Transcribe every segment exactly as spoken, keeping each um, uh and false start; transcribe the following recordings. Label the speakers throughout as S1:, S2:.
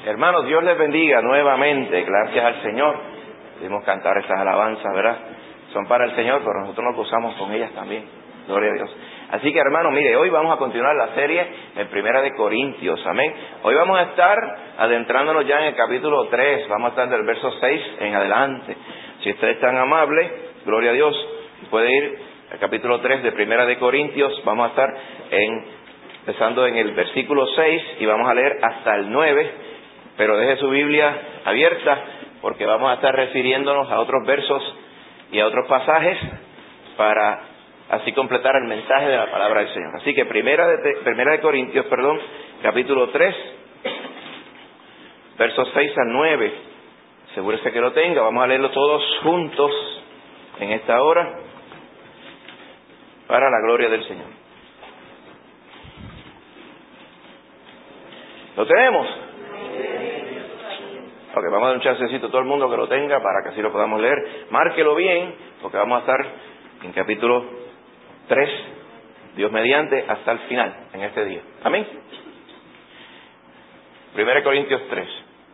S1: Hermanos, Dios les bendiga nuevamente. Gracias al Señor. Pudimos cantar estas alabanzas, ¿verdad? Son para el Señor, pero nosotros nos gozamos con ellas también. Gloria a Dios. Así que, hermanos, mire, hoy vamos a continuar la serie en Primera de Corintios. Amén. Hoy vamos a estar adentrándonos ya en el capítulo tres. Vamos a estar del verso seis en adelante. Si usted es tan amable, gloria a Dios, puede ir al capítulo tres de Primera de Corintios. Vamos a estar en, empezando en el versículo seis y vamos a leer hasta el nueve. Pero deje su Biblia abierta porque vamos a estar refiriéndonos a otros versos y a otros pasajes para así completar el mensaje de la palabra del Señor. Así que Primera de, primera de Corintios, perdón, capítulo tres, versos seis al nueve. Asegúrese que lo tenga. Vamos a leerlo todos juntos en esta hora para la gloria del Señor. ¿Lo tenemos? Ok, vamos a dar un chancecito a todo el mundo que lo tenga para que así lo podamos leer. Márquelo bien, porque vamos a estar en capítulo tres, Dios mediante, hasta el final, en este día. Amén. Primera de Corintios tres.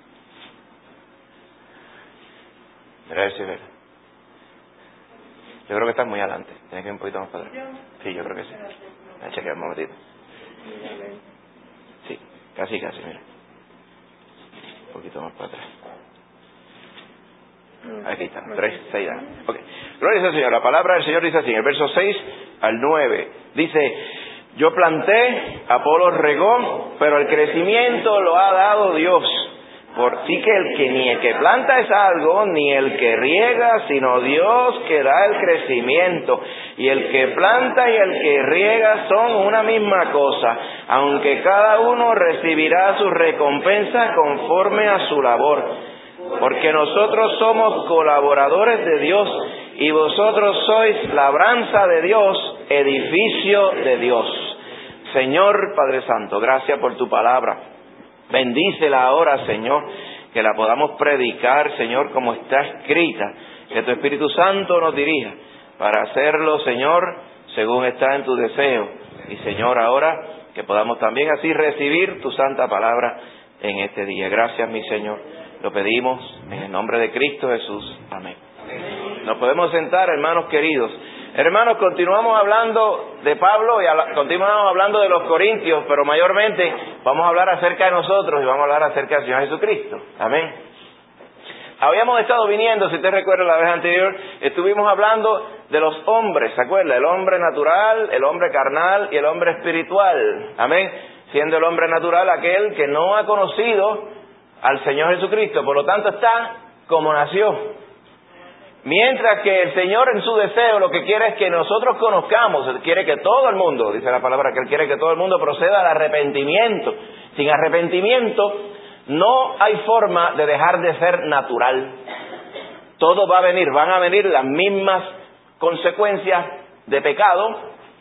S1: Mira a ver si ve. Yo creo que estás muy adelante. Tienes que ir un poquito más para atrás. Sí, yo creo que sí. Voy a chequear un momentito. Sí, casi, casi, mira. Un poquito más para atrás. Aquí está, tres, seis años. Ok. Gloria al Señor. La palabra del Señor dice así, en el verso seis al nueve. Dice: yo planté, Apolos regó, pero el crecimiento lo ha dado Dios. Por sí que el que ni el que planta es algo, ni el que riega, sino Dios que da el crecimiento. Y el que planta y el que riega son una misma cosa, aunque cada uno recibirá su recompensa conforme a su labor. Porque nosotros somos colaboradores de Dios, y vosotros sois labranza de Dios, edificio de Dios. Señor Padre Santo, gracias por tu palabra. Bendícela ahora, Señor, que la podamos predicar, Señor, como está escrita. Que tu Espíritu Santo nos dirija para hacerlo, Señor, según está en tu deseo. Y, Señor, ahora que podamos también así recibir tu santa palabra en este día. Gracias, mi Señor. Lo pedimos en el nombre de Cristo Jesús. Amén. Nos podemos sentar, hermanos queridos. Hermanos, continuamos hablando de Pablo y habla, continuamos hablando de los corintios, pero mayormente vamos a hablar acerca de nosotros y vamos a hablar acerca del Señor Jesucristo. Amén. Habíamos estado viniendo, si usted recuerda la vez anterior, estuvimos hablando de los hombres, ¿se acuerda? El hombre natural, el hombre carnal y el hombre espiritual. Amén. Siendo el hombre natural aquel que no ha conocido al Señor Jesucristo, por lo tanto está como nació. Mientras que el Señor en su deseo lo que quiere es que nosotros conozcamos, Él quiere que todo el mundo, dice la palabra que Él quiere que todo el mundo proceda al arrepentimiento. Sin arrepentimiento no hay forma de dejar de ser natural. Todo va a venir, van a venir las mismas consecuencias de pecado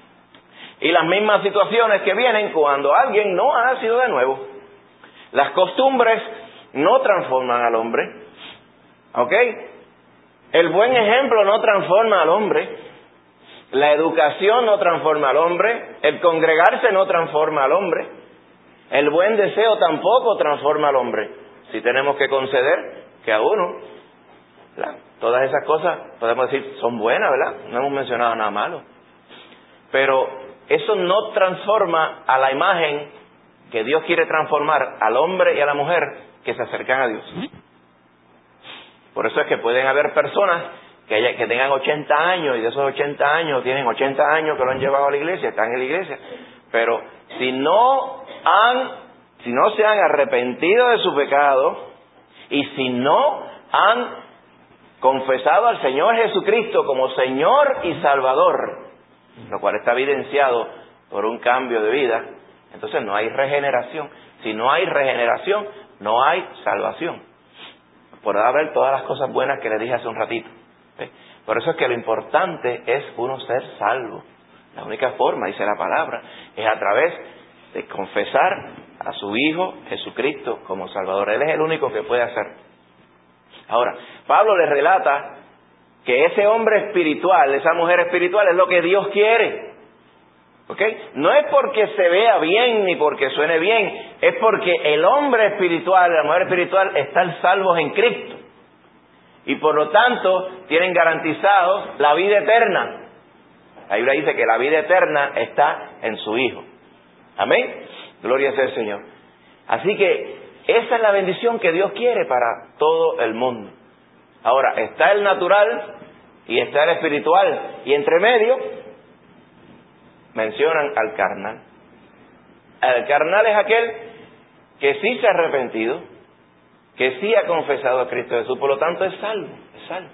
S1: y las mismas situaciones que vienen cuando alguien no ha nacido de nuevo. Las costumbres no transforman al hombre, ¿ok? El buen ejemplo no transforma al hombre, la educación no transforma al hombre, el congregarse no transforma al hombre, el buen deseo tampoco transforma al hombre. Si tenemos que conceder que a uno, ¿verdad? Todas esas cosas podemos decir son buenas, ¿verdad? No hemos mencionado nada malo, pero eso no transforma a la imagen que Dios quiere transformar al hombre y a la mujer que se acercan a Dios. Por eso es que pueden haber personas que, haya, que tengan ochenta años y de esos ochenta años tienen ochenta años que lo han llevado a la iglesia, están en la iglesia, pero si no han, si no se han arrepentido de su pecado y si no han confesado al Señor Jesucristo como Señor y Salvador, lo cual está evidenciado por un cambio de vida, entonces no hay regeneración. Si no hay regeneración, no hay salvación. Podrá ver todas las cosas buenas que le dije hace un ratito. ¿Sí? Por eso es que lo importante es uno ser salvo. La única forma, dice la palabra, es a través de confesar a su Hijo Jesucristo como Salvador. Él es el único que puede hacer. Ahora, Pablo le relata que ese hombre espiritual, esa mujer espiritual, es lo que Dios quiere. ¿Ok? No es porque se vea bien ni porque suene bien, es porque el hombre espiritual, la mujer espiritual están salvos en Cristo. Y por lo tanto tienen garantizado la vida eterna. La Biblia dice que la vida eterna está en su Hijo. Amén. Gloria sea al Señor. Así que esa es la bendición que Dios quiere para todo el mundo. Ahora, está el natural y está el espiritual. Y entre medio mencionan al carnal. El carnal es aquel que sí se ha arrepentido, que sí ha confesado a Cristo Jesús, por lo tanto es salvo, es salvo.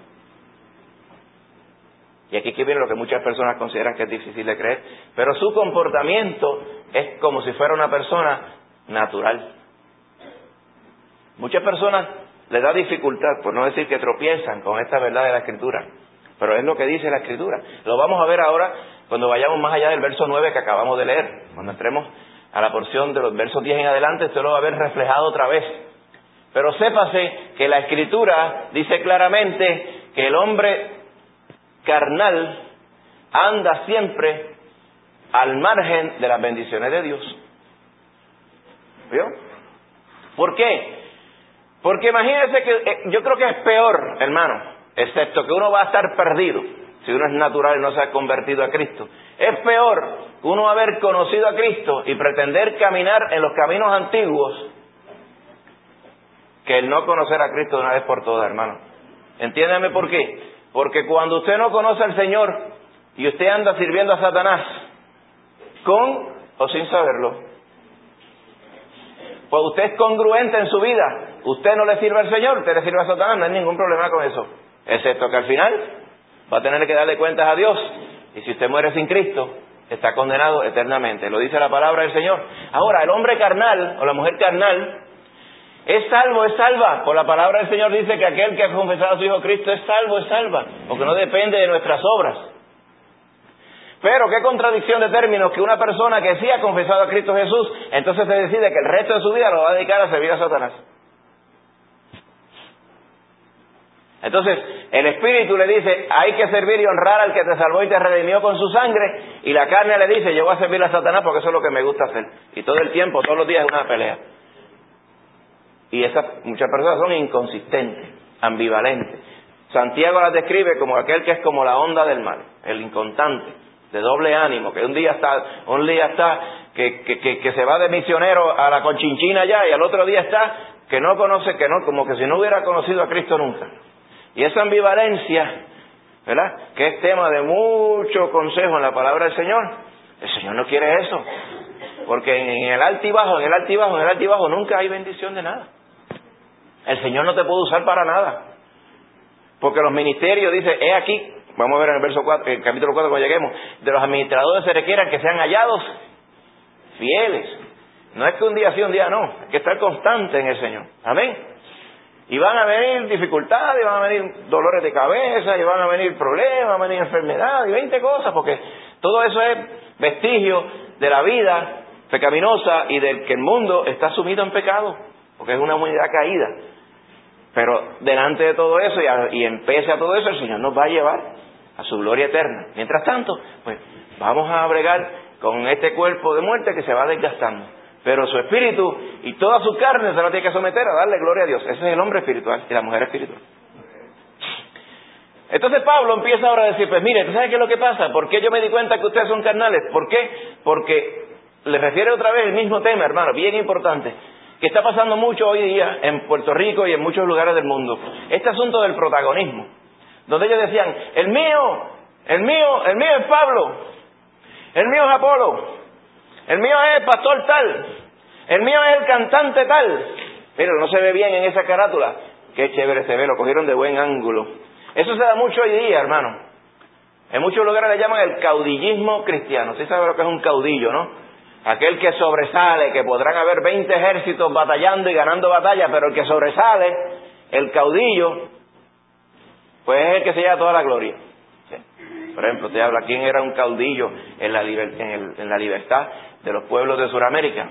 S1: Y aquí viene lo que muchas personas consideran que es difícil de creer, pero su comportamiento es como si fuera una persona natural. Muchas personas les da dificultad, por no decir que tropiezan con esta verdad de la Escritura, pero es lo que dice la Escritura. Lo vamos a ver ahora cuando vayamos más allá del verso nueve que acabamos de leer. Cuando entremos a la porción de los versos diez en adelante, esto lo va a ver reflejado otra vez. Pero sépase que la Escritura dice claramente que el hombre carnal anda siempre al margen de las bendiciones de Dios. ¿Vio? ¿Por qué? Porque imagínense que eh, yo creo que es peor, hermano, excepto que uno va a estar perdido si uno es natural y no se ha convertido a Cristo. Es peor que uno haber conocido a Cristo y pretender caminar en los caminos antiguos que el no conocer a Cristo de una vez por todas, hermano. Entiéndeme por qué. Porque cuando usted no conoce al Señor y usted anda sirviendo a Satanás, con o sin saberlo, pues usted es congruente en su vida. Usted no le sirve al Señor, usted le sirve a Satanás, no hay ningún problema con eso. Excepto que al final va a tener que darle cuentas a Dios. Y si usted muere sin Cristo, está condenado eternamente. Lo dice la palabra del Señor. Ahora, el hombre carnal o la mujer carnal es salvo, es salva. Por la palabra del Señor dice que aquel que ha confesado a su Hijo Cristo es salvo, es salva. Porque no depende de nuestras obras. Pero qué contradicción de términos que una persona que sí ha confesado a Cristo Jesús, entonces se decide que el resto de su vida lo va a dedicar a servir a Satanás. Entonces, el Espíritu le dice, hay que servir y honrar al que te salvó y te redimió con su sangre, y la carne le dice, yo voy a servir a Satanás porque eso es lo que me gusta hacer. Y todo el tiempo, todos los días es una pelea. Y esas muchas personas son inconsistentes, ambivalentes. Santiago las describe como aquel que es como la onda del mar, el inconstante, de doble ánimo, que un día está, un día está que, que, que, que se va de misionero a la Conchinchina allá, y al otro día está que no conoce, que no, como que si no hubiera conocido a Cristo nunca. Y esa ambivalencia, ¿verdad?, que es tema de mucho consejo en la palabra del Señor, el Señor no quiere eso. Porque en el altibajo, en el altibajo, en el altibajo nunca hay bendición de nada. El Señor no te puede usar para nada. Porque los ministerios, dice, he aquí, vamos a ver en el verso cuatro, en el capítulo cuatro cuando lleguemos, de los administradores se requieran que sean hallados fieles. No es que un día sí, un día no, hay que estar constante en el Señor. Amén. Y van a venir dificultades, van a venir dolores de cabeza, y van a venir problemas, van a venir enfermedades, y veinte cosas, porque todo eso es vestigio de la vida pecaminosa y del que el mundo está sumido en pecado, porque es una humanidad caída. Pero delante de todo eso y, a, y en pese a todo eso, el Señor nos va a llevar a su gloria eterna. Mientras tanto, pues vamos a bregar con este cuerpo de muerte que se va desgastando. Pero su espíritu y toda su carne se la tiene que someter a darle gloria a Dios. Ese es el hombre espiritual y la mujer espiritual. Entonces Pablo empieza ahora a decir, pues mire, ¿tú sabes qué es lo que pasa? ¿Por qué yo me di cuenta que ustedes son carnales? ¿Por qué? Porque le refiere otra vez el mismo tema, hermano, bien importante, que está pasando mucho hoy día en Puerto Rico y en muchos lugares del mundo. Este asunto del protagonismo, donde ellos decían, el mío, el mío, el mío es Pablo, el mío es Apolo, el mío es el pastor tal, el mío es el cantante tal. Pero no se ve bien en esa carátula. Qué chévere se ve, lo cogieron de buen ángulo. Eso se da mucho hoy día, hermano. En muchos lugares le llaman el caudillismo cristiano. ¿Sí sabe lo que es un caudillo, no? Aquel que sobresale, que podrán haber veinte ejércitos batallando y ganando batallas, pero el que sobresale, el caudillo, pues es el que se lleva toda la gloria. ¿Sí? Por ejemplo, te habla, ¿quién era un caudillo en la, liber, en, el, en la libertad de los pueblos de Sudamérica?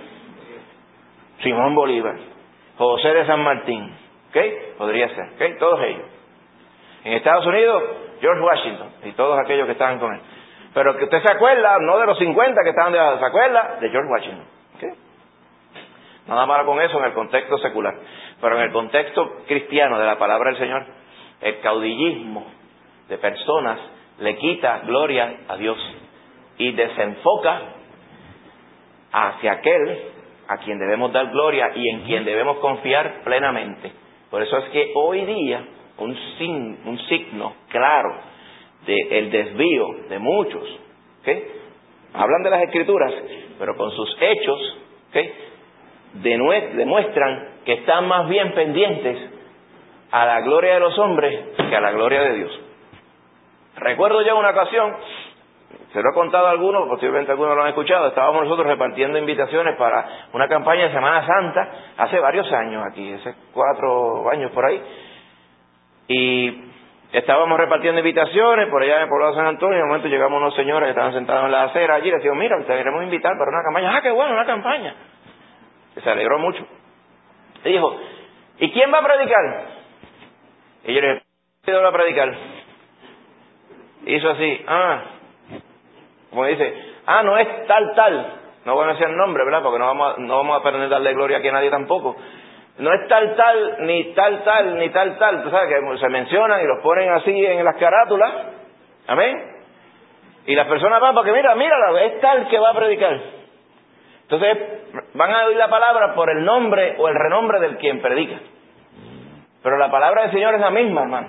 S1: Simón Bolívar, José de San Martín, ¿ok? Podría ser, ¿ok? Todos ellos. En Estados Unidos, George Washington y todos aquellos que estaban con él. Pero que usted se acuerda, no de los cincuenta que estaban de se acuerda de George Washington. ¿Okay? Nada malo con eso en el contexto secular. Pero en el contexto cristiano de la palabra del Señor, el caudillismo de personas le quita gloria a Dios y desenfoca hacia aquel a quien debemos dar gloria y en quien debemos confiar plenamente. Por eso es que hoy día un, sin, un signo claro del desvío de muchos, ¿okay? Hablan de las Escrituras, pero con sus hechos, ¿okay? demuestran que están más bien pendientes a la gloria de los hombres que a la gloria de Dios. Recuerdo ya una ocasión, se lo he contado a algunos, posiblemente algunos lo han escuchado, estábamos nosotros repartiendo invitaciones para una campaña de Semana Santa hace varios años aquí, hace cuatro años por ahí, y estábamos repartiendo invitaciones por allá en el poblado de San Antonio, y de momento llegamos unos señores que estaban sentados en la acera allí, y les digo, mira, te queremos invitar para una campaña. Ah, qué bueno, una campaña. Y se alegró mucho. Y dijo, ¿y quién va a predicar? Y yo le dije, ¿quién va a predicar? Hizo así, ah, como dice, ah, no es tal, tal, no voy a decir el nombre, ¿verdad? Porque no vamos a, no vamos a perder darle gloria aquí a nadie tampoco. No es tal, tal, ni tal, tal, ni tal, tal. Tú sabes que se mencionan y los ponen así en las carátulas. Amén. Y las personas van porque mira, mírala, es tal que va a predicar. Entonces van a oír la palabra por el nombre o el renombre del quien predica. Pero la palabra del Señor es la misma, hermano.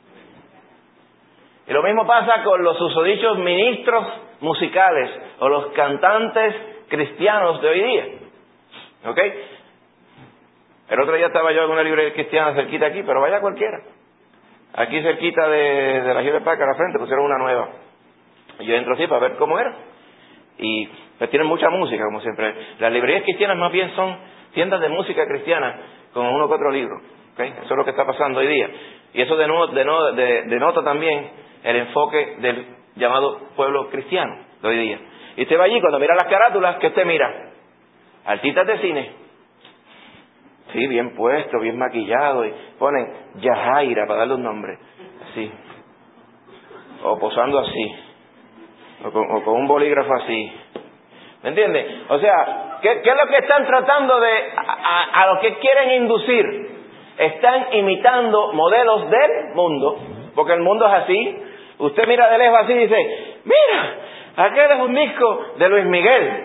S1: Y lo mismo pasa con los susodichos ministros musicales o los cantantes cristianos de hoy día. ¿Ok? El otro día estaba yo en una librería cristiana cerquita aquí, pero vaya cualquiera. Aquí cerquita de, de la Hewlett Packard, a la frente, pusieron una nueva. Y yo entro así para ver cómo era. Y pues tienen mucha música, como siempre. Las librerías cristianas más bien son tiendas de música cristiana con uno que otro libro. ¿Okay? Eso es lo que está pasando hoy día. Y eso denota, denota, denota también el enfoque del llamado pueblo cristiano de hoy día. Y usted va allí, cuando mira las carátulas, ¿qué usted mira? Artistas de cine. Sí, bien puesto, bien maquillado, y ponen Yajaira para darle un nombre, así, o posando así, o con, o con un bolígrafo así, ¿me entiende? O sea, ¿qué, qué es lo que están tratando de, a, a, a lo que quieren inducir? Están imitando modelos del mundo, porque el mundo es así. Usted mira de lejos así y dice, mira, aquel es un disco de Luis Miguel.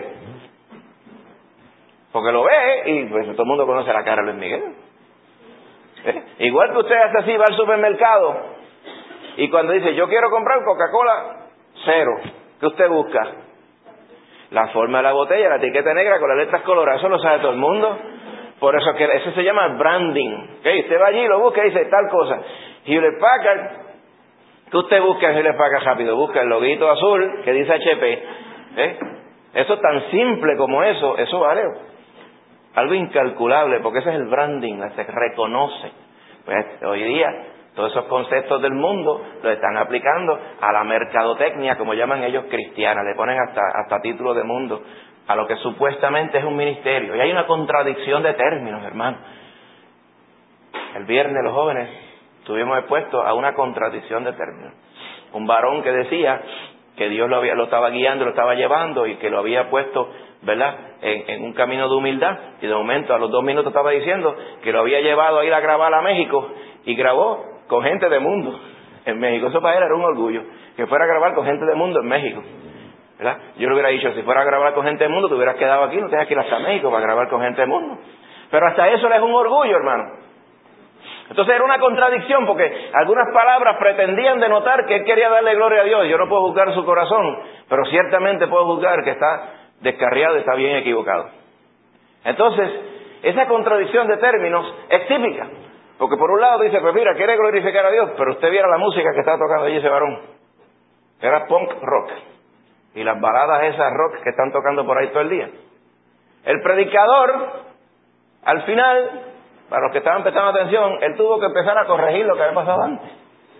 S1: Porque lo ve y pues todo el mundo conoce la cara de Luis Miguel. ¿Eh? Igual que usted hace así, va al supermercado y cuando dice, yo quiero comprar Coca-Cola cero, ¿qué usted busca? La forma de la botella, la etiqueta negra con las letras coloradas, eso lo sabe todo el mundo. Por eso que eso se llama branding. ¿Okay? Usted va allí y lo busca y dice tal cosa. Hewlett Packard, ¿qué usted busca en Hewlett Packard rápido? Busca el loguito azul que dice H P. ¿Eh? Eso es tan simple como eso, eso vale algo incalculable, porque ese es el branding, se reconoce. Pues hoy día todos esos conceptos del mundo los están aplicando a la mercadotecnia, como llaman ellos cristiana, le ponen hasta, hasta títulos de mundo a lo que supuestamente es un ministerio. Y hay una contradicción de términos, hermano. El viernes los jóvenes estuvimos expuestos a una contradicción de términos. Un varón que decía que Dios lo, había, lo estaba guiando, lo estaba llevando y que lo había puesto, ¿verdad?, en, en un camino de humildad, y de momento a los dos minutos estaba diciendo que lo había llevado a ir a grabar a México, y grabó con gente de mundo en México. Eso para él era un orgullo, que fuera a grabar con gente de mundo en México, ¿verdad? Yo le hubiera dicho, si fuera a grabar con gente de mundo, te hubieras quedado aquí, no tenías que ir hasta México para grabar con gente de mundo. Pero hasta eso le es un orgullo, hermano. Entonces era una contradicción, porque algunas palabras pretendían denotar que él quería darle gloria a Dios. Yo no puedo juzgar su corazón, pero ciertamente puedo juzgar que está descarriado y está bien equivocado. Entonces, esa contradicción de términos es típica, porque por un lado dice, pues mira, quiere glorificar a Dios, pero usted viera la música que estaba tocando allí ese varón. Era punk rock, y las baladas esas rock que están tocando por ahí todo el día. El predicador, al final, para los que estaban prestando atención, él tuvo que empezar a corregir lo que había pasado antes.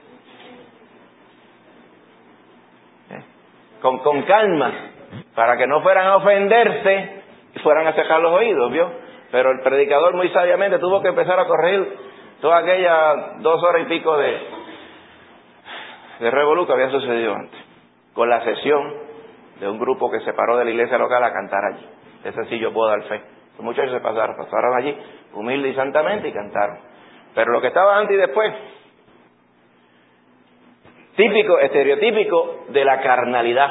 S1: ¿Eh? Con, con calma, para que no fueran a ofenderse y fueran a cejar los oídos, ¿vio? Pero el predicador muy sabiamente tuvo que empezar a corregir toda aquella dos horas y pico de, de revolú que había sucedido antes. con la sesión de un grupo que se paró de la iglesia local a cantar allí. Ese sí yo puedo dar fe. Los muchachos se pasaron, pasaron allí humilde y santamente y cantaron. Pero lo que estaba antes y después, típico, estereotípico de la carnalidad,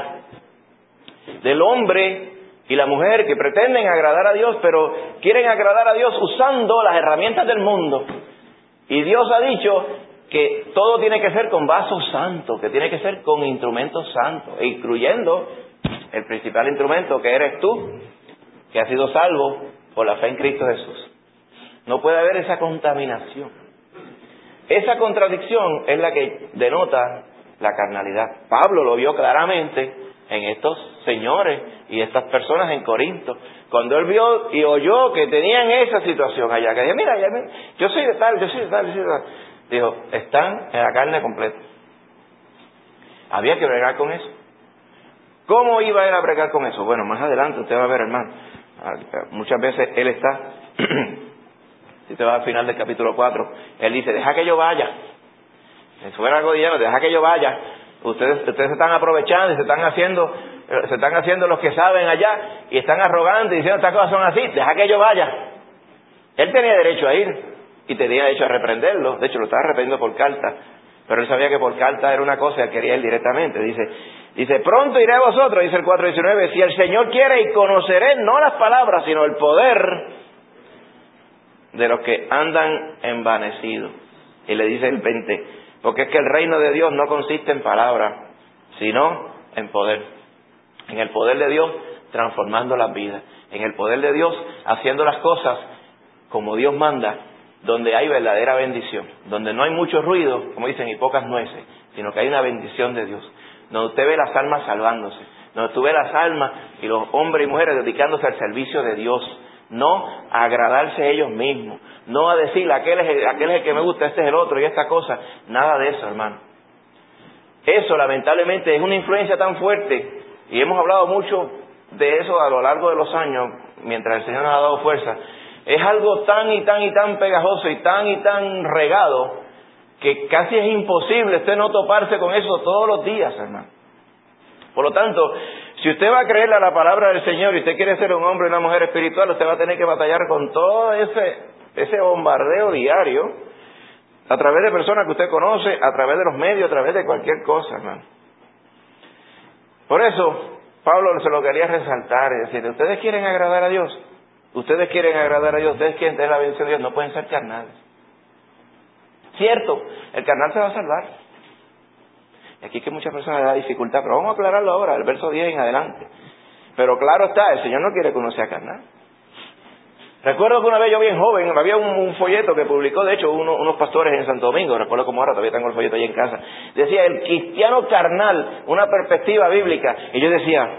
S1: del hombre y la mujer que pretenden agradar a Dios, pero quieren agradar a Dios usando las herramientas del mundo. Y Dios ha dicho que todo tiene que ser con vasos santos, que tiene que ser con instrumentos santos, incluyendo el principal instrumento que eres tú, que has sido salvo por la fe en Cristo Jesús. No puede haber esa contaminación. Esa contradicción es la que denota la carnalidad. Pablo lo vio claramente en estos señores y estas personas en Corinto. Cuando él vio y oyó que tenían esa situación allá, que decía, mira, ya me, yo soy de tal, yo soy de tal, yo soy de tal. Dijo, están en la carne completa. Había que bregar con eso. ¿Cómo iba él a bregar con eso? Bueno, más adelante usted va a ver, hermano. Muchas veces él está, si usted va al final del capítulo cuatro, él dice, deja que yo vaya. Eso era algo de lleno, deja que yo vaya. Ustedes, ustedes se están aprovechando y se están haciendo, se están haciendo los que saben allá y están arrogantes y diciendo estas cosas son así, deja que yo vaya. Él tenía derecho a ir y tenía derecho a reprenderlo. De hecho, lo estaba reprendiendo por carta, pero él sabía que por carta era una cosa y él quería ir directamente. Dice, dice, pronto iré a vosotros, dice el cuatro diecinueve, si el Señor quiere, y conoceré no las palabras, sino el poder de los que andan envanecidos. Y le dice el veinte, porque es que el reino de Dios no consiste en palabras, sino en poder. En el poder de Dios transformando las vidas. En el poder de Dios haciendo las cosas como Dios manda, donde hay verdadera bendición. Donde no hay mucho ruido, como dicen, y pocas nueces, sino que hay una bendición de Dios. Donde usted ve las almas salvándose. Donde usted ve las almas y los hombres y mujeres dedicándose al servicio de Dios. No a agradarse a ellos mismos. No a decir, aquel es, el, aquel es el que me gusta, este es el otro y esta cosa. Nada de eso, hermano. Eso, lamentablemente, es una influencia tan fuerte. Y hemos hablado mucho de eso a lo largo de los años, mientras el Señor nos ha dado fuerza. Es algo tan y tan y tan pegajoso y tan y tan regado, que casi es imposible usted no toparse con eso todos los días, hermano. Por lo tanto, si usted va a creerle a la palabra del Señor y usted quiere ser un hombre y una mujer espiritual, usted va a tener que batallar con todo ese, ese bombardeo diario, a través de personas que usted conoce, a través de los medios, a través de cualquier cosa, hermano. Por eso, Pablo se lo quería resaltar y decir, ¿ustedes quieren agradar a Dios? Ustedes quieren agradar a Dios, ustedes quieren tener la bendición de Dios, no pueden ser carnales. Cierto, el carnal se va a salvar. Aquí es que muchas personas le da dificultad, pero vamos a aclararlo ahora, el verso diez en adelante. Pero claro está, el Señor no quiere que uno sea carnal. Recuerdo que una vez yo bien joven, había un, un folleto que publicó, de hecho, uno, unos pastores en Santo Domingo, recuerdo como ahora, todavía tengo el folleto ahí en casa, decía, el cristiano carnal, una perspectiva bíblica, y yo decía,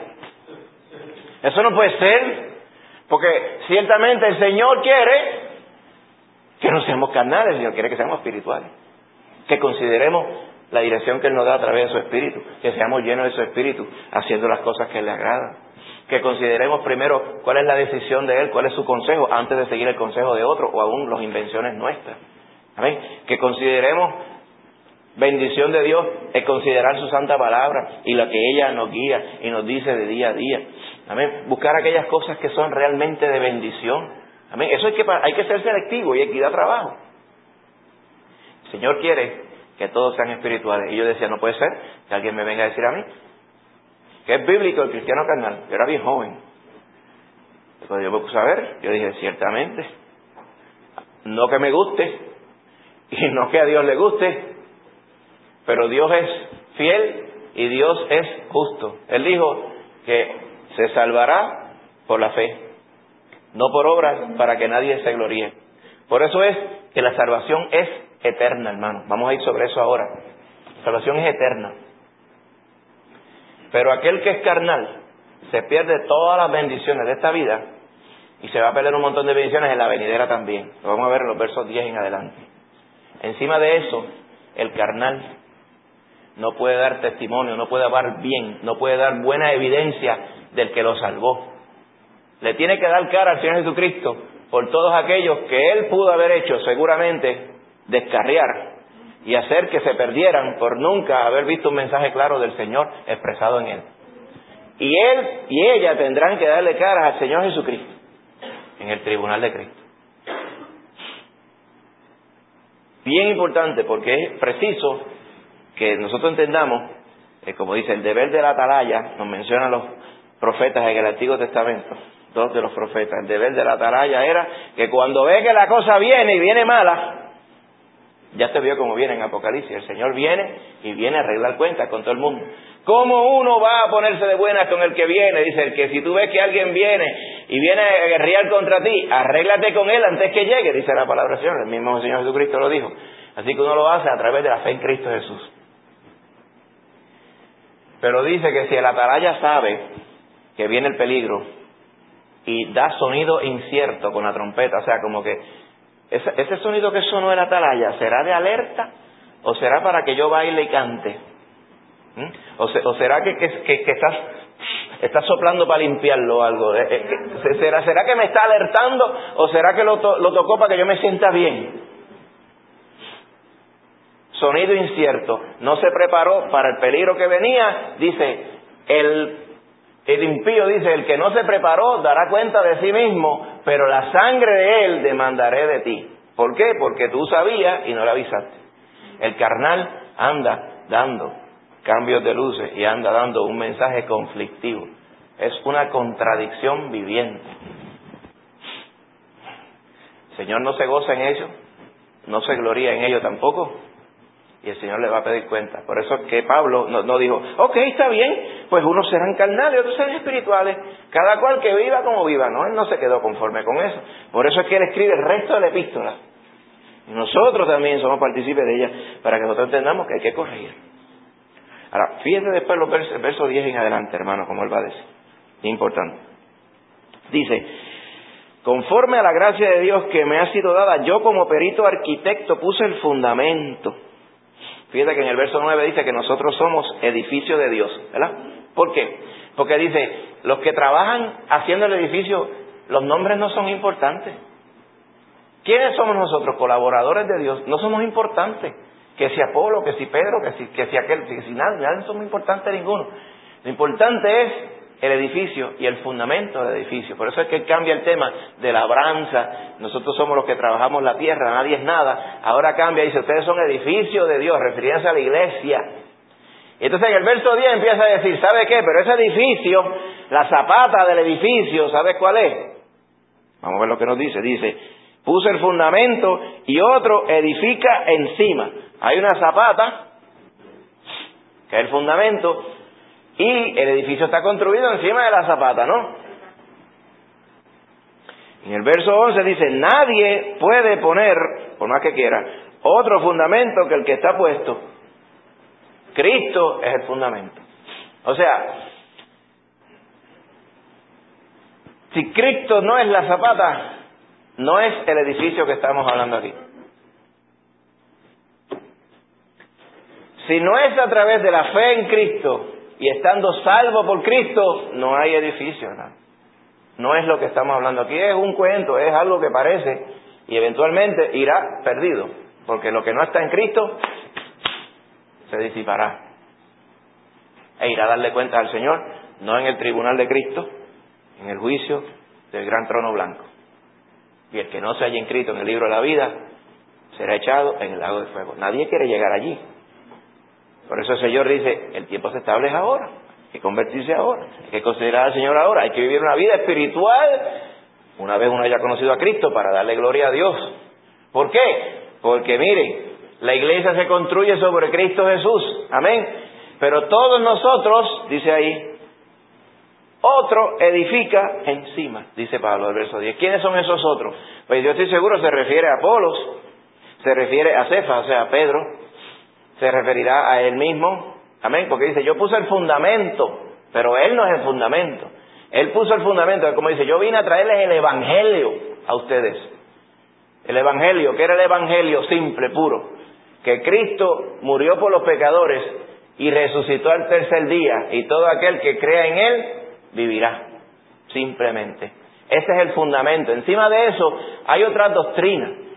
S1: eso no puede ser, porque ciertamente el Señor quiere que no seamos carnales, el Señor quiere que seamos espirituales, que consideremos la dirección que Él nos da a través de su Espíritu, que seamos llenos de su Espíritu, haciendo las cosas que Él le agradan, que consideremos primero cuál es la decisión de Él, cuál es su consejo, antes de seguir el consejo de otro, o aún las invenciones nuestras. Amén. Que consideremos bendición de Dios, es considerar su santa palabra, y la que ella nos guía y nos dice de día a día. Amén. Buscar aquellas cosas que son realmente de bendición. Amén. Eso hay que, hay que ser selectivo y hay que dar trabajo. El Señor quiere que todos sean espirituales. Y yo decía, no puede ser que alguien me venga a decir a mí que es bíblico el cristiano carnal. Yo era bien joven. Cuando yo me puse a ver, yo dije, ciertamente, no que me guste, y no que a Dios le guste, pero Dios es fiel y Dios es justo. Él dijo que se salvará por la fe, no por obras, para que nadie se gloríe. Por eso es que la salvación es eterna, hermano. Vamos a ir sobre eso ahora. La salvación es eterna. Pero aquel que es carnal se pierde todas las bendiciones de esta vida y se va a perder un montón de bendiciones en la venidera también. Lo vamos a ver en los versos diez en adelante. Encima de eso, el carnal no puede dar testimonio, no puede hablar bien, no puede dar buena evidencia del que lo salvó. Le tiene que dar cara al Señor Jesucristo por todos aquellos que Él pudo haber hecho seguramente descarriar y hacer que se perdieran por nunca haber visto un mensaje claro del Señor expresado en él. Y él y ella tendrán que darle caras al Señor Jesucristo en el tribunal de Cristo. Bien importante, porque es preciso que nosotros entendamos, eh, como dice, el deber de la atalaya, nos mencionan los profetas en el Antiguo Testamento, dos de los profetas, el deber de la atalaya era que cuando ve que la cosa viene y viene mala, ya te vio como viene en Apocalipsis, el Señor viene y viene a arreglar cuentas con todo el mundo. ¿Cómo uno va a ponerse de buenas con el que viene? Dice, el que si tú ves que alguien viene y viene a guerrear contra ti, arréglate con él antes que llegue, dice la palabra del Señor, el mismo Señor Jesucristo lo dijo. Así que uno lo hace a través de la fe en Cristo Jesús. Pero dice que si el atalaya sabe que viene el peligro y da sonido incierto con la trompeta, o sea, como que ese, ese sonido que sonó el atalaya, ¿será de alerta o será para que yo baile y cante? ¿Mm? ¿O, se, o será que, que, que, que estás, estás soplando para limpiarlo o algo? ¿Eh, eh, ¿será, ¿Será que me está alertando o será que lo, to, lo tocó para que yo me sienta bien? Sonido incierto, no se preparó para el peligro que venía. Dice, el, el impío dice, el que no se preparó dará cuenta de sí mismo, pero la sangre de él demandaré de ti. ¿Por qué? Porque tú sabías y no le avisaste. El carnal anda dando cambios de luces y anda dando un mensaje conflictivo. Es una contradicción viviente. El Señor no se goza en ello, no se gloria en ello tampoco. Y el Señor le va a pedir cuenta. Por eso es que Pablo no, no dijo, ok, está bien, pues unos serán carnales y otros serán espirituales. Cada cual que viva como viva. No, él no se quedó conforme con eso. Por eso es que él escribe el resto de la epístola. Y nosotros también somos partícipes de ella, para que nosotros entendamos que hay que corregir. Ahora, fíjense después los versos, versos diez en adelante, hermano, como él va a decir. Importante. Dice, conforme a la gracia de Dios que me ha sido dada, yo como perito arquitecto puse el fundamento. Fíjate que en el verso nueve dice que nosotros somos edificio de Dios, ¿verdad? ¿Por qué? Porque dice, los que trabajan haciendo el edificio, los nombres no son importantes. ¿Quiénes somos nosotros? Colaboradores de Dios. No somos importantes. Que si Apolo, que si Pedro, que si, que si aquel, que si nadie, nadie somos importantes ninguno. Lo importante es el edificio y el fundamento del edificio. Por eso es que él cambia el tema de labranza. Nosotros somos los que trabajamos la tierra, nadie es nada. Ahora cambia y dice, ustedes son edificio de Dios, refiriéndose a la iglesia. Y entonces en el verso diez empieza a decir, ¿sabe qué? Pero ese edificio, la zapata del edificio, ¿sabe cuál es? Vamos a ver lo que nos dice. Dice, puse el fundamento y otro edifica encima. Hay una zapata, que es el fundamento, y el edificio está construido encima de la zapata, ¿no? En el verso once dice, nadie puede poner, por más que quiera, otro fundamento que el que está puesto. Cristo es el fundamento. O sea, si Cristo no es la zapata, no es el edificio que estamos hablando aquí. Si no es a través de la fe en Cristo y estando salvo por Cristo, no hay edificio, ¿no? No es lo que estamos hablando aquí, es un cuento, es algo que parece y eventualmente irá perdido, porque lo que no está en Cristo se disipará e irá a darle cuenta al Señor, no en el tribunal de Cristo, en el juicio del gran trono blanco. Y el que no se haya inscrito en el libro de la vida será echado en el lago de fuego. Nadie quiere llegar allí. Por eso el Señor dice, el tiempo se establece ahora, hay que convertirse ahora, hay que considerar al Señor ahora, hay que vivir una vida espiritual una vez uno haya conocido a Cristo para darle gloria a Dios. ¿Por qué? Porque miren, la iglesia se construye sobre Cristo Jesús, amén, pero todos nosotros, dice ahí, otro edifica encima, dice Pablo, el verso diez. ¿Quiénes son esos otros? Pues yo estoy seguro se refiere a Apolos, se refiere a Cefas, o sea, a Pedro, se referirá a él mismo, amén, porque dice, yo puse el fundamento, pero él no es el fundamento, él puso el fundamento, como dice, yo vine a traerles el evangelio a ustedes, el evangelio, que era el evangelio simple, puro, que Cristo murió por los pecadores y resucitó al tercer día, y todo aquel que crea en él, vivirá, simplemente. Ese es el fundamento. Encima de eso, hay otras doctrinas,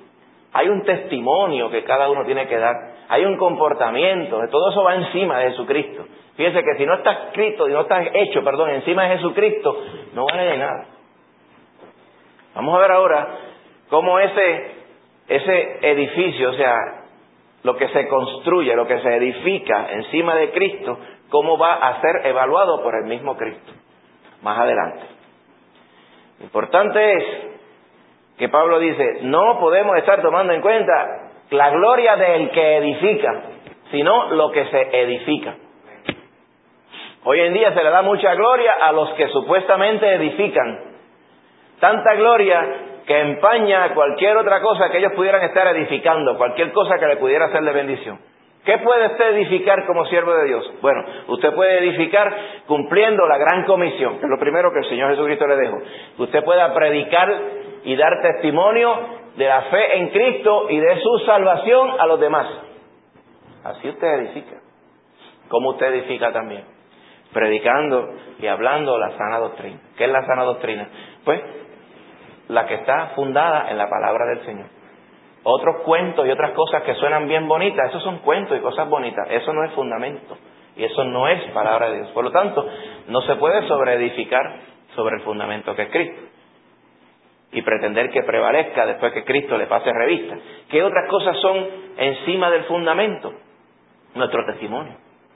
S1: Hay un testimonio que cada uno tiene que dar. Hay un comportamiento. Todo eso va encima de Jesucristo. Fíjense que si no está escrito y no está hecho, perdón, encima de Jesucristo, no vale de nada. Vamos a ver ahora cómo ese, ese edificio, o sea, lo que se construye, lo que se edifica encima de Cristo, cómo va a ser evaluado por el mismo Cristo. Más adelante. Lo importante es que Pablo dice, no podemos estar tomando en cuenta la gloria del que edifica, sino lo que se edifica. Hoy en día se le da mucha gloria a los que supuestamente edifican. Tanta gloria que empaña cualquier otra cosa que ellos pudieran estar edificando, cualquier cosa que le pudiera hacer de bendición. ¿Qué puede usted edificar como siervo de Dios? Bueno, usted puede edificar cumpliendo la gran comisión, que es lo primero que el Señor Jesucristo le dejó. Que usted pueda predicar y dar testimonio de la fe en Cristo y de su salvación a los demás. Así usted edifica. ¿Cómo usted edifica también? Predicando y hablando la sana doctrina. ¿Qué es la sana doctrina? Pues la que está fundada en la palabra del Señor. Otros cuentos y otras cosas que suenan bien bonitas, esos son cuentos y cosas bonitas. Eso no es fundamento. Y eso no es palabra de Dios. Por lo tanto, no se puede sobreedificar sobre el fundamento que es Cristo. Y pretender que prevalezca después que Cristo le pase revista. ¿Qué otras cosas son encima del fundamento? Nuestro testimonio.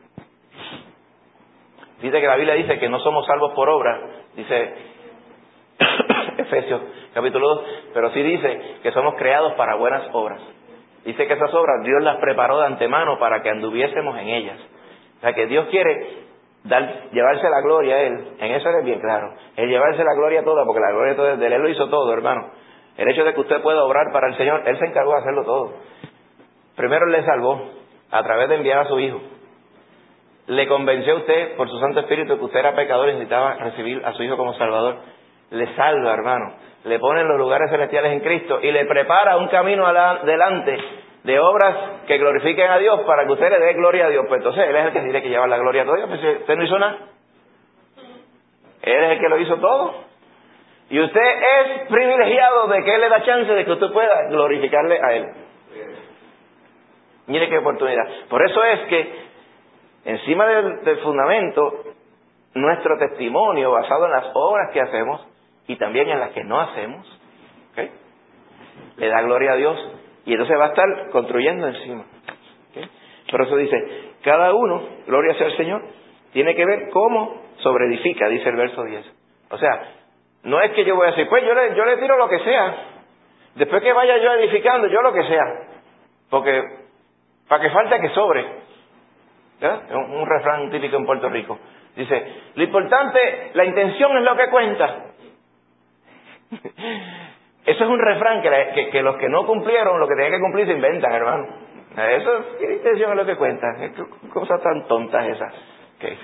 S1: Dice que la Biblia dice que no somos salvos por obra, dice Efesios capítulo dos, pero sí dice que somos creados para buenas obras. Dice que esas obras Dios las preparó de antemano para que anduviésemos en ellas. O sea que Dios quiere dar, llevarse la gloria a Él, en eso es bien claro, el llevarse la gloria toda, porque la gloria toda es de Él, Él lo hizo todo, hermano. El hecho de que usted pueda obrar para el Señor, Él se encargó de hacerlo todo. Primero Él le salvó, a través de enviar a su Hijo. Le convenció a usted, por su Santo Espíritu, que usted era pecador y necesitaba recibir a su Hijo como Salvador. Le salva, hermano. Le pone en los lugares celestiales en Cristo y le prepara un camino adelante de obras que glorifiquen a Dios para que usted le dé gloria a Dios. Pues entonces Él es el que tiene que llevar la gloria a todo Dios. Pues usted no hizo nada. Él es el que lo hizo todo. Y usted es privilegiado de que Él le da chance de que usted pueda glorificarle a Él. Mire qué oportunidad. Por eso es que encima del, del fundamento, nuestro testimonio basado en las obras que hacemos y también en las que no hacemos, ¿okay?, le da gloria a Dios y entonces va a estar construyendo encima. ¿Okay? Por eso dice, cada uno, gloria sea al Señor, tiene que ver cómo sobreedifica, dice el verso diez. O sea, no es que yo voy a decir, pues yo le, yo le tiro lo que sea, después que vaya yo edificando, yo lo que sea, porque para que falte que sobre. ¿verdad? Un, un refrán típico en Puerto Rico. Dice, lo importante, la intención es lo que cuenta. Eso es un refrán que, la, que, que los que no cumplieron lo que tenían que cumplir se inventan, hermano. Eso, ¿qué intención es lo que cuenta? ¿Qué cosas tan tontas esas? ¿Qué?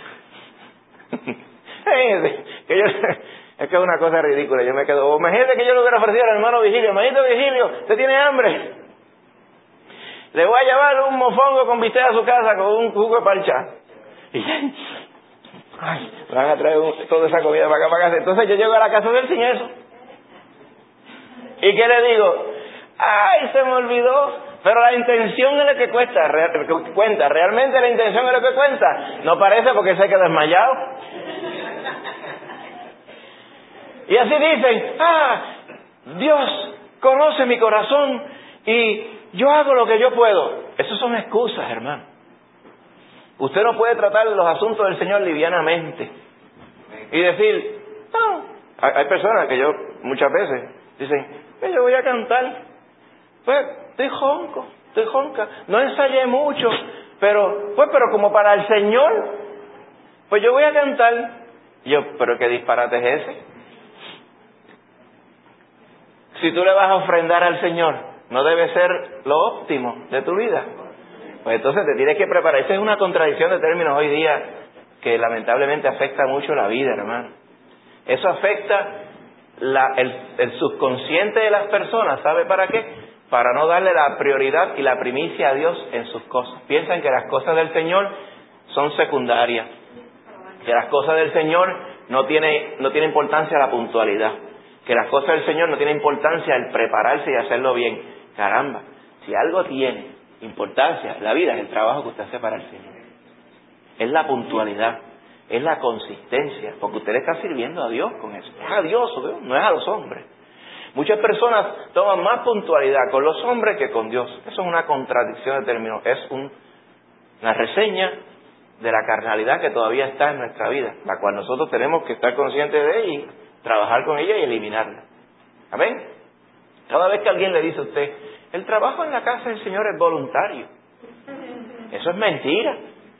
S1: que yo, es que es una cosa ridícula. Yo me quedo, imagínate que yo le hubiera ofrecido al hermano Vigilio, hermanito Vigilio, ¿usted tiene hambre? Le voy a llevar un mofongo con bistec a su casa con un jugo de parcha. Y ay, me van a traer un, toda esa comida para acá, para casa. Entonces yo llego a la casa del sin eso. ¿Y qué le digo? Ay, se me olvidó. Pero la intención es lo que cuesta, real, que cuenta. Realmente la intención es lo que cuenta. No parece porque se queda desmayado. Y así dicen, ah, Dios conoce mi corazón y yo hago lo que yo puedo. Esas son excusas, hermano. Usted no puede tratar los asuntos del Señor livianamente y decir, no. Hay, hay personas que yo muchas veces dicen, pues yo voy a cantar. Pues estoy jonco, estoy jonca. No ensayé mucho, pero pues pero como para el Señor, pues yo voy a cantar. Yo, pero qué disparate es ese. Si tú le vas a ofrendar al Señor, no debe ser lo óptimo de tu vida. Pues entonces te tienes que preparar. Esa es una contradicción de términos hoy día que lamentablemente afecta mucho la vida, hermano. Eso afecta la, el, el subconsciente de las personas. ¿Sabe para qué? Para no darle la prioridad y la primicia a Dios en sus cosas. Piensan que las cosas del Señor son secundarias. Que las cosas del Señor no tiene, no tiene importancia la puntualidad. Que las cosas del Señor no tienen importancia el prepararse y hacerlo bien. caramba, si algo tiene importancia en la vida es el trabajo que usted hace para el Señor. Es la puntualidad, es la consistencia, porque usted le está sirviendo a Dios con eso. Es a Dios, ¿no? No es a los hombres. Muchas personas toman más puntualidad con los hombres que con Dios. Eso es una contradicción de términos. Es un, una reseña de la carnalidad que todavía está en nuestra vida, la cual nosotros tenemos que estar conscientes de ella y trabajar con ella y eliminarla. Amén. Cada vez que alguien le dice a usted, el trabajo en la casa del Señor es voluntario, eso es mentira.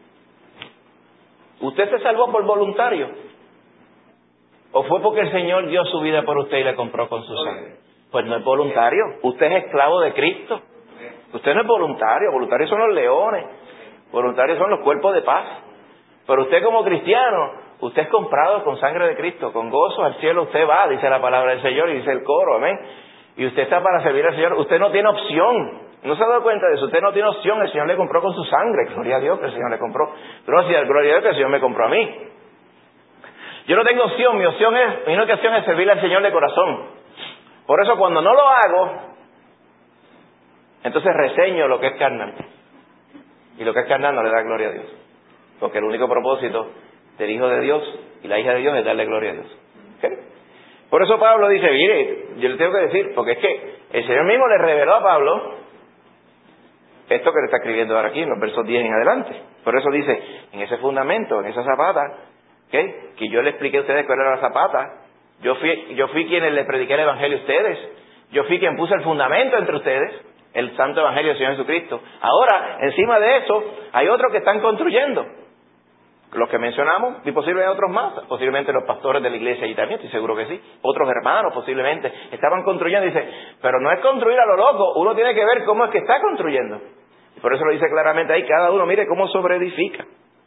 S1: ¿Usted se salvó por voluntario? ¿O fue porque el Señor dio su vida por usted y le compró con su sangre? Pues no es voluntario. Usted es esclavo de Cristo. Usted no es voluntario. Voluntarios son los leones. Voluntarios son los cuerpos de paz. Pero usted como cristiano, usted es comprado con sangre de Cristo. Con gozo al cielo usted va, dice la palabra del Señor y dice el coro, amén. Y usted está para servir al Señor. Usted no tiene opción. ¿No se ha dado cuenta de eso? Usted no tiene opción. El Señor le compró con su sangre. Gloria a Dios que el Señor le compró. Gloria, gloria a Dios que el Señor me compró a mí. Yo no tengo opción. Mi opción es, mi única opción es servirle al Señor de corazón. Por eso cuando no lo hago, entonces reseño lo que es carnal. Y lo que es carnal no le da gloria a Dios. Porque el único propósito del Hijo de Dios y la hija de Dios es darle gloria a Dios. ¿Okay? Por eso Pablo dice, mire, yo le tengo que decir, porque es que el Señor mismo le reveló a Pablo esto que le está escribiendo ahora aquí, en los versos diez en adelante. Por eso dice, en ese fundamento, en esa zapata, ¿okay? Que yo le expliqué a ustedes cuál era la zapata. Yo fui, yo fui quien le prediqué el Evangelio a ustedes. Yo fui quien puse el fundamento entre ustedes, el Santo Evangelio del Señor Jesucristo. Ahora, encima de eso, hay otros que están construyendo. Los que mencionamos, y posiblemente otros más, posiblemente los pastores de la iglesia allí también, estoy seguro que sí, otros hermanos posiblemente, estaban construyendo, dice, pero no es construir a lo loco, uno tiene que ver cómo es que está construyendo. Y por eso lo dice claramente ahí, cada uno mire cómo sobreedifica.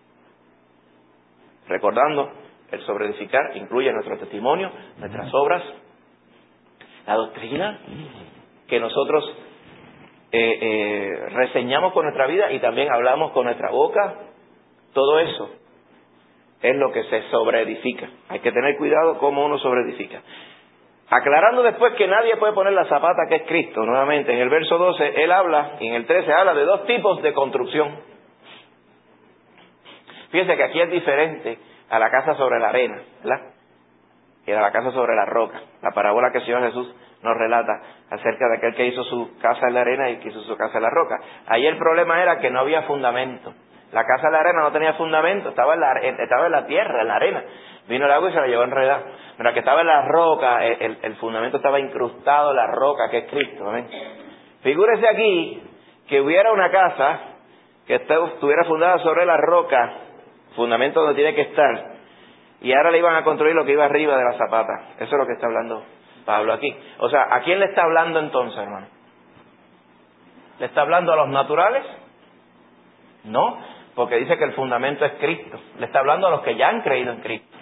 S1: Recordando, el sobreedificar incluye nuestro testimonio, nuestras obras, la doctrina que nosotros eh, eh, reseñamos con nuestra vida y también hablamos con nuestra boca, todo eso es lo que se sobreedifica. Hay que tener cuidado cómo uno sobreedifica. Aclarando después que nadie puede poner la zapata que es Cristo. Nuevamente, en el verso doce, él habla, y en el trece habla de dos tipos de construcción. Fíjense que aquí es diferente a la casa sobre la arena, ¿verdad? Y a la casa sobre la roca. La parábola que el Señor Jesús nos relata acerca de aquel que hizo su casa en la arena y que hizo su casa en la roca. Ahí el problema era que no había fundamento. La casa de la arena no tenía fundamento, estaba en la, estaba en la tierra, en la arena. Vino el agua y se la llevó enredada. Pero que estaba en la roca, el, el fundamento estaba incrustado en la roca, que es Cristo. ¿Amén? Figúrese aquí que hubiera una casa que estuviera fundada sobre la roca, fundamento donde tiene que estar, y ahora le iban a construir lo que iba arriba de la zapata. Eso es lo que está hablando Pablo aquí. O sea, ¿a quién le está hablando entonces, hermano? ¿Le está hablando a los naturales? No. Porque dice que el fundamento es Cristo. Le está hablando a los que ya han creído en Cristo.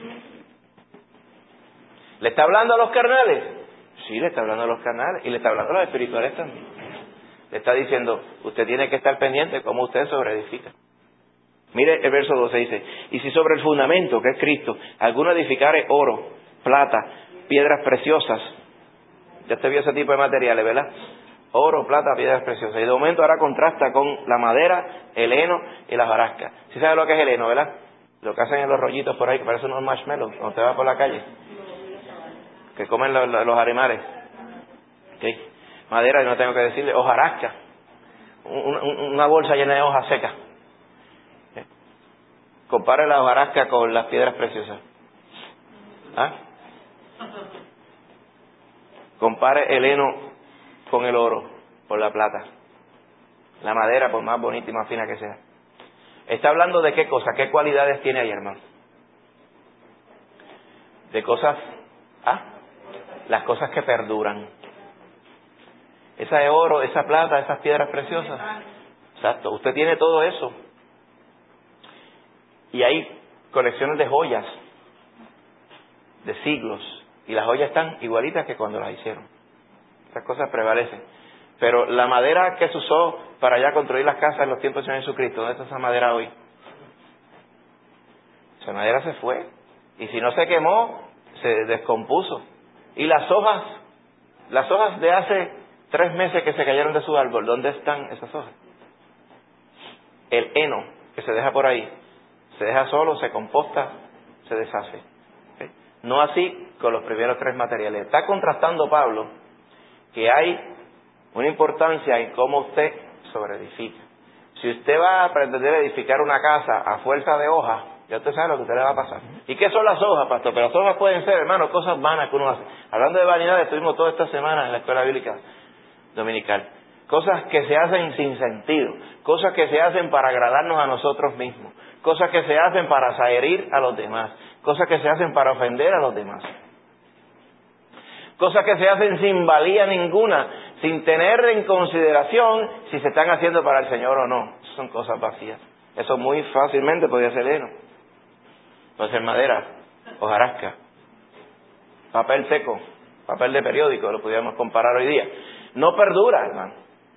S1: ¿Le está hablando a los carnales? Sí, le está hablando a los carnales. Y le está hablando a los espirituales también. Le está diciendo, usted tiene que estar pendiente de cómo usted sobreedifica. Mire el verso doce, dice, y si sobre el fundamento, que es Cristo, alguno edificare oro, plata, piedras preciosas. Ya usted vio ese tipo de materiales, ¿verdad? Oro, plata, piedras preciosas. Y de momento ahora contrasta con la madera, el heno y las hojarascas. ¿Sí sabe lo que es el heno, verdad? Lo que hacen en los rollitos por ahí, que parecen unos marshmallows, cuando usted va por la calle. Que comen los, los animales. ¿Okay? Madera, no tengo que decirle, hojarasca. Un, un, una bolsa llena de hojas secas. ¿Okay? Compare la hojarasca con las piedras preciosas. ¿Ah? Compare el heno con el oro, por la plata. La madera, por más bonita y más fina que sea. Está hablando de qué cosa, qué cualidades tiene ahí, hermano. De cosas, ah, las cosas que perduran. Esa de oro, esa plata, esas piedras preciosas. Exacto, usted tiene todo eso. Y hay colecciones de joyas, de siglos. Y las joyas están igualitas que cuando las hicieron. Esas cosas prevalecen. Pero la madera que se usó para ya construir las casas en los tiempos de Jesucristo, ¿dónde está esa madera hoy? Esa madera se fue. Y si no se quemó, se descompuso. Y las hojas, las hojas de hace tres meses que se cayeron de su árbol, ¿dónde están esas hojas? El heno que se deja por ahí, se deja solo, se composta, se deshace. ¿Okay? No así con los primeros tres materiales. Está contrastando Pablo que hay una importancia en cómo usted sobreedifica. Si usted va a pretender edificar una casa a fuerza de hojas, ya usted sabe lo que a usted le va a pasar. ¿Y qué son las hojas, pastor? Pero las hojas pueden ser, hermano, cosas vanas que uno hace. Hablando de vanidades, estuvimos toda esta semana en la escuela bíblica dominical. Cosas que se hacen sin sentido, cosas que se hacen para agradarnos a nosotros mismos, cosas que se hacen para herir a los demás, cosas que se hacen para ofender a los demás, cosas que se hacen sin valía ninguna, sin tener en consideración si se están haciendo para el Señor o no. Esas son cosas vacías. Eso muy fácilmente podría ser heno, puede ser madera, hojarasca, papel seco, papel de periódico, lo pudiéramos comparar hoy día. No perdura, hermano.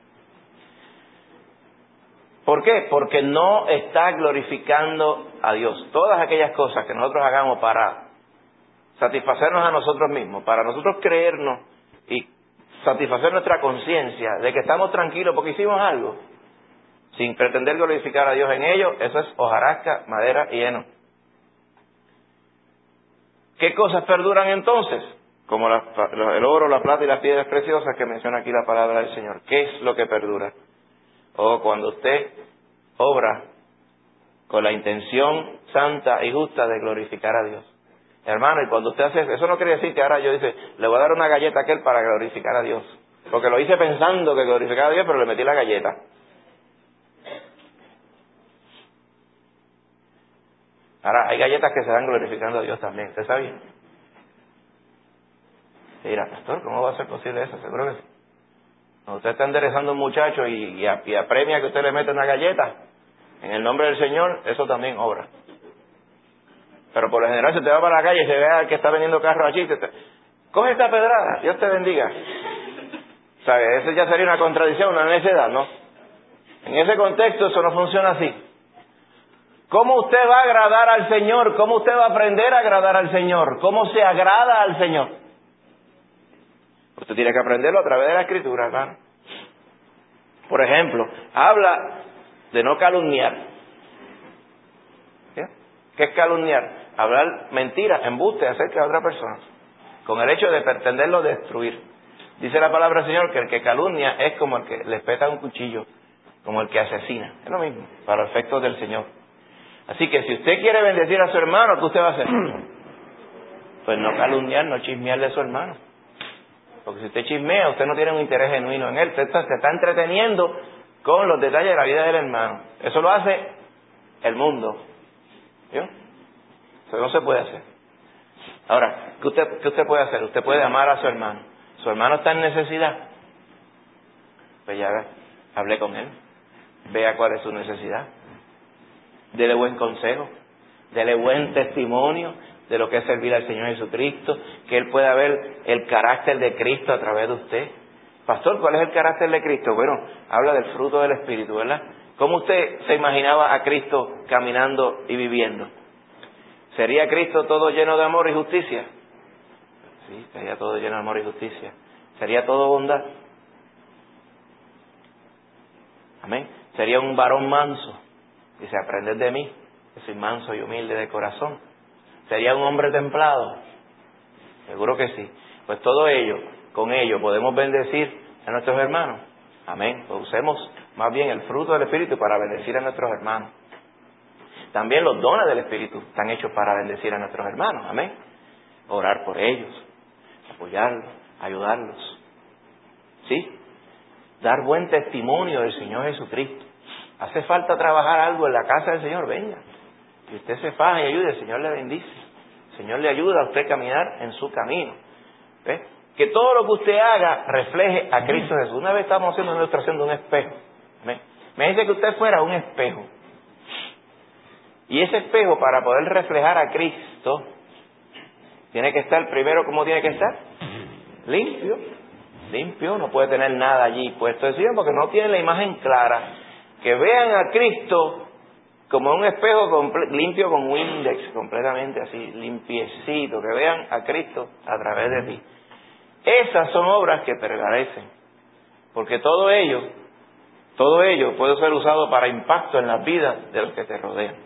S1: ¿Por qué? Porque no está glorificando a Dios. Todas aquellas cosas que nosotros hagamos para satisfacernos a nosotros mismos, para nosotros creernos y satisfacer nuestra conciencia de que estamos tranquilos porque hicimos algo, sin pretender glorificar a Dios en ello, eso es hojarasca, madera y heno. ¿Qué cosas perduran entonces? Como la, el oro, la plata y las piedras preciosas que menciona aquí la palabra del Señor. ¿Qué es lo que perdura? O cuando usted obra con la intención santa y justa de glorificar a Dios. Hermano, y cuando usted hace eso, eso no quiere decir que ahora yo dice, le voy a dar una galleta a aquel para glorificar a Dios. Porque lo hice pensando que glorificaba a Dios, pero le metí la galleta. Ahora, hay galletas que se dan glorificando a Dios también, ¿usted sabía? Y dirá, pastor, ¿cómo va a ser posible eso? Seguro que sí. Cuando usted está enderezando a un muchacho y, y, y apremia que usted le mete una galleta, en el nombre del Señor, eso también obra. Pero por lo general, si te va para la calle y se ve al que está vendiendo carros allí, te, te, coge esta pedrada, Dios te bendiga. ¿Sabe? Eso ya sería una contradicción, una necedad, ¿no? En ese contexto, eso no funciona así. ¿Cómo usted va a agradar al Señor? ¿Cómo usted va a aprender a agradar al Señor? ¿Cómo se agrada al Señor? Usted tiene que aprenderlo a través de la Escritura, hermano. Por ejemplo, habla de no calumniar. ¿Sí? ¿Qué es calumniar? Hablar mentiras, embuste acerca de otra persona, con el hecho de pretenderlo destruir. Dice la palabra del Señor que el que calumnia es como el que le peta un cuchillo, como el que asesina. Es lo mismo, para efectos del Señor. Así que si usted quiere bendecir a su hermano, ¿qué usted va a hacer? Pues no calumniar, no chismearle a su hermano. Porque si usted chismea, usted no tiene un interés genuino en él. Usted está, se está entreteniendo con los detalles de la vida del hermano. Eso lo hace el mundo. ¿Vio? Eso no se puede hacer. Ahora, ¿qué usted, ¿qué usted puede hacer? Usted puede amar a su hermano. Su hermano está en necesidad. Pues ya ve, hable con él. Vea cuál es su necesidad. Dele buen consejo. Dele buen testimonio de lo que es servir al Señor Jesucristo, que Él pueda ver el carácter de Cristo a través de usted. Pastor, ¿cuál es el carácter de Cristo? Bueno, habla del fruto del Espíritu, ¿verdad? ¿Cómo usted se imaginaba a Cristo caminando y viviendo? ¿Sería Cristo todo lleno de amor y justicia? Sí, sería todo lleno de amor y justicia. ¿Sería todo bondad? Amén. ¿Sería un varón manso? Dice, aprended de mí, que soy manso y humilde de corazón. ¿Sería un hombre templado? Seguro que sí. Pues todo ello, con ello podemos bendecir a nuestros hermanos. Amén. Pues usemos más bien el fruto del Espíritu para bendecir a nuestros hermanos. También los dones del Espíritu están hechos para bendecir a nuestros hermanos. Amén. Orar por ellos, apoyarlos, ayudarlos. ¿Sí? Dar buen testimonio del Señor Jesucristo. Hace falta trabajar algo en la casa del Señor, venga. Y usted se faja y ayude, el Señor le bendice. El Señor le ayuda a usted a caminar en su camino. ¿Ve? Que todo lo que usted haga refleje a Cristo Jesús. Una vez estamos haciendo una ilustración de un espejo. ¿Ve? Me dice que usted fuera un espejo. Y ese espejo, para poder reflejar a Cristo, tiene que estar primero, ¿cómo tiene que estar? Limpio. Limpio, no puede tener nada allí puesto encima porque no tiene la imagen clara. Que vean a Cristo como un espejo comple- limpio con Windex, completamente así, limpiecito, que vean a Cristo a través de ti. Esas son obras que permanecen. Porque todo ello, todo ello puede ser usado para impacto en las vidas de los que te rodean.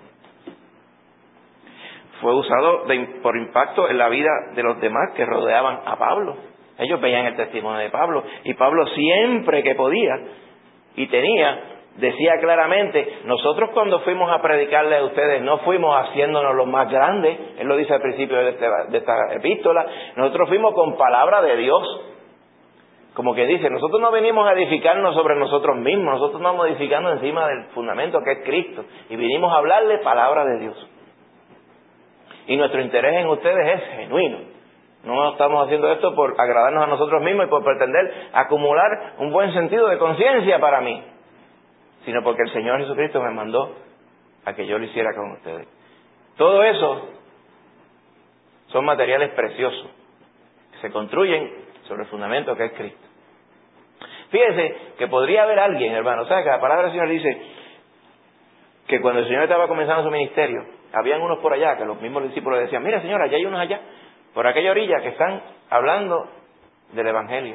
S1: Fue usado de, por impacto en la vida de los demás que rodeaban a Pablo. Ellos veían el testimonio de Pablo, y Pablo siempre que podía y tenía, decía claramente: nosotros cuando fuimos a predicarle a ustedes no fuimos haciéndonos los más grandes. Él lo dice al principio de, este, de esta epístola. Nosotros fuimos con palabra de Dios. Como que dice, nosotros no venimos a edificarnos sobre nosotros mismos, nosotros nos vamos edificando encima del fundamento que es Cristo, y vinimos a hablarle palabra de Dios. Y nuestro interés en ustedes es genuino. No estamos haciendo esto por agradarnos a nosotros mismos y por pretender acumular un buen sentido de conciencia para mí, sino porque el Señor Jesucristo me mandó a que yo lo hiciera con ustedes. Todo eso son materiales preciosos que se construyen sobre el fundamento que es Cristo. Fíjese que podría haber alguien, hermano, ¿sabe que la palabra del Señor dice que cuando el Señor estaba comenzando su ministerio, habían unos por allá que los mismos discípulos decían: mira, Señor, allá hay unos allá, por aquella orilla, que están hablando del Evangelio?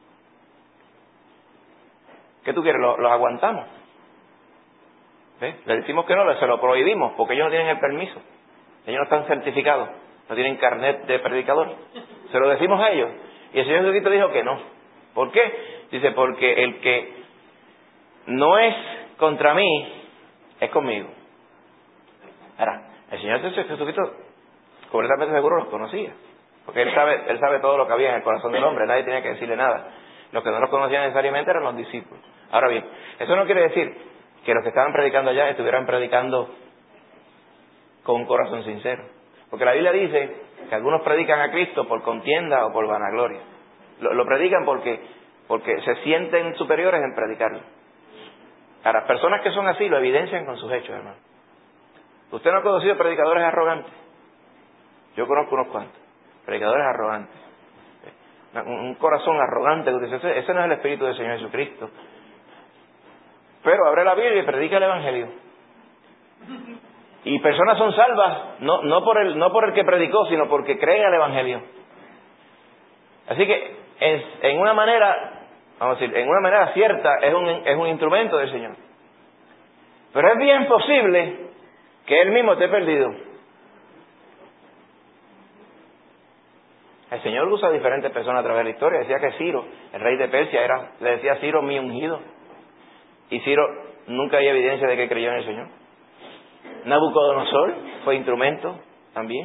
S1: ¿Qué tú quieres? ¿Los, los aguantamos? ¿Ves? Le decimos que no, se lo prohibimos, porque ellos no tienen el permiso, ellos no están certificados, no tienen carnet de predicador. Se lo decimos a ellos, y el Señor Jesucristo dijo que no. ¿Por qué? Dice, porque el que no es contra mí es conmigo. Ahora, el Señor Jesucristo completamente seguro los conocía, porque él sabe, él sabe todo lo que había en el corazón del hombre. Nadie tenía que decirle nada. Los que no los conocían necesariamente eran los discípulos. Ahora bien, eso no quiere decir que los que estaban predicando allá estuvieran predicando con un corazón sincero, porque la Biblia dice que algunos predican a Cristo por contienda o por vanagloria. Lo, lo predican porque, porque se sienten superiores en predicarlo. Ahora, personas que son así lo evidencian con sus hechos, hermano. ¿Usted no ha conocido predicadores arrogantes? Yo conozco unos cuantos. Predicadores arrogantes. Un, un corazón arrogante. Ese, ese no es el Espíritu del Señor Jesucristo. Pero abre la Biblia y predica el Evangelio. Y personas son salvas, no, no, por el, no por el que predicó, sino porque creen al Evangelio. Así que, en, en una manera, vamos a decir, en una manera cierta, es un, es un instrumento del Señor. Pero es bien posible que Él mismo esté perdido. El Señor usa a diferentes personas a través de la historia. Decía que Ciro, el rey de Persia, era, le decía a Ciro: mi ungido. Y Ciro nunca hay evidencia de que creyó en el Señor. Nabucodonosor fue instrumento también.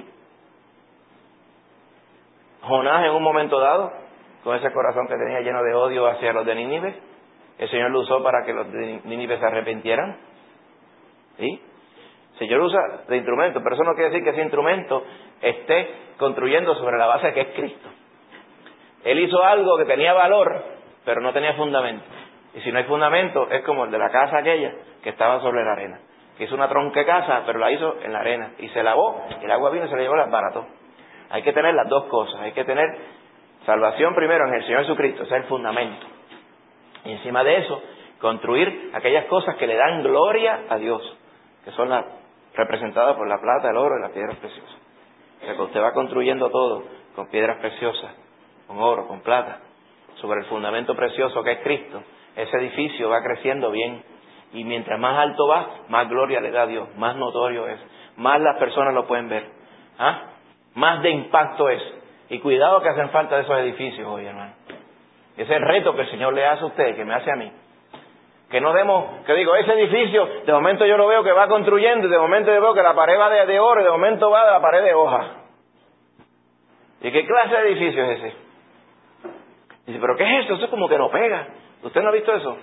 S1: Jonás, en un momento dado, con ese corazón que tenía lleno de odio hacia los de Nínive, el Señor lo usó para que los de Nínive se arrepintieran. ¿Sí? El Señor usa de instrumento, pero eso no quiere decir que ese instrumento esté construyendo sobre la base que es Cristo. Él hizo algo que tenía valor, pero no tenía fundamento. Y si no hay fundamento, es como el de la casa aquella que estaba sobre la arena, que hizo una tronca casa, pero la hizo en la arena, y se lavó, y el agua vino y se la llevó, las barató. Hay que tener las dos cosas. Hay que tener salvación primero en el Señor Jesucristo, ese es el fundamento. Y encima de eso, construir aquellas cosas que le dan gloria a Dios, que son las representadas por la plata, el oro y las piedras preciosas. O sea, que usted va construyendo todo con piedras preciosas, con oro, con plata, sobre el fundamento precioso que es Cristo. Ese edificio va creciendo bien, y mientras más alto va, más gloria le da a Dios, más notorio es, más las personas lo pueden ver, ¿ah? Más de impacto es. Y cuidado que hacen falta de esos edificios hoy, hermano. Ese es el reto que el Señor le hace a usted, que me hace a mí. Que no demos, que digo, ese edificio, de momento yo lo veo que va construyendo, y de momento yo veo que la pared va de, de oro, y de momento va de la pared de hoja. ¿Y qué clase de edificio es ese? Dice, ¿pero qué es eso? Eso es como que no pega. ¿Usted no ha visto eso?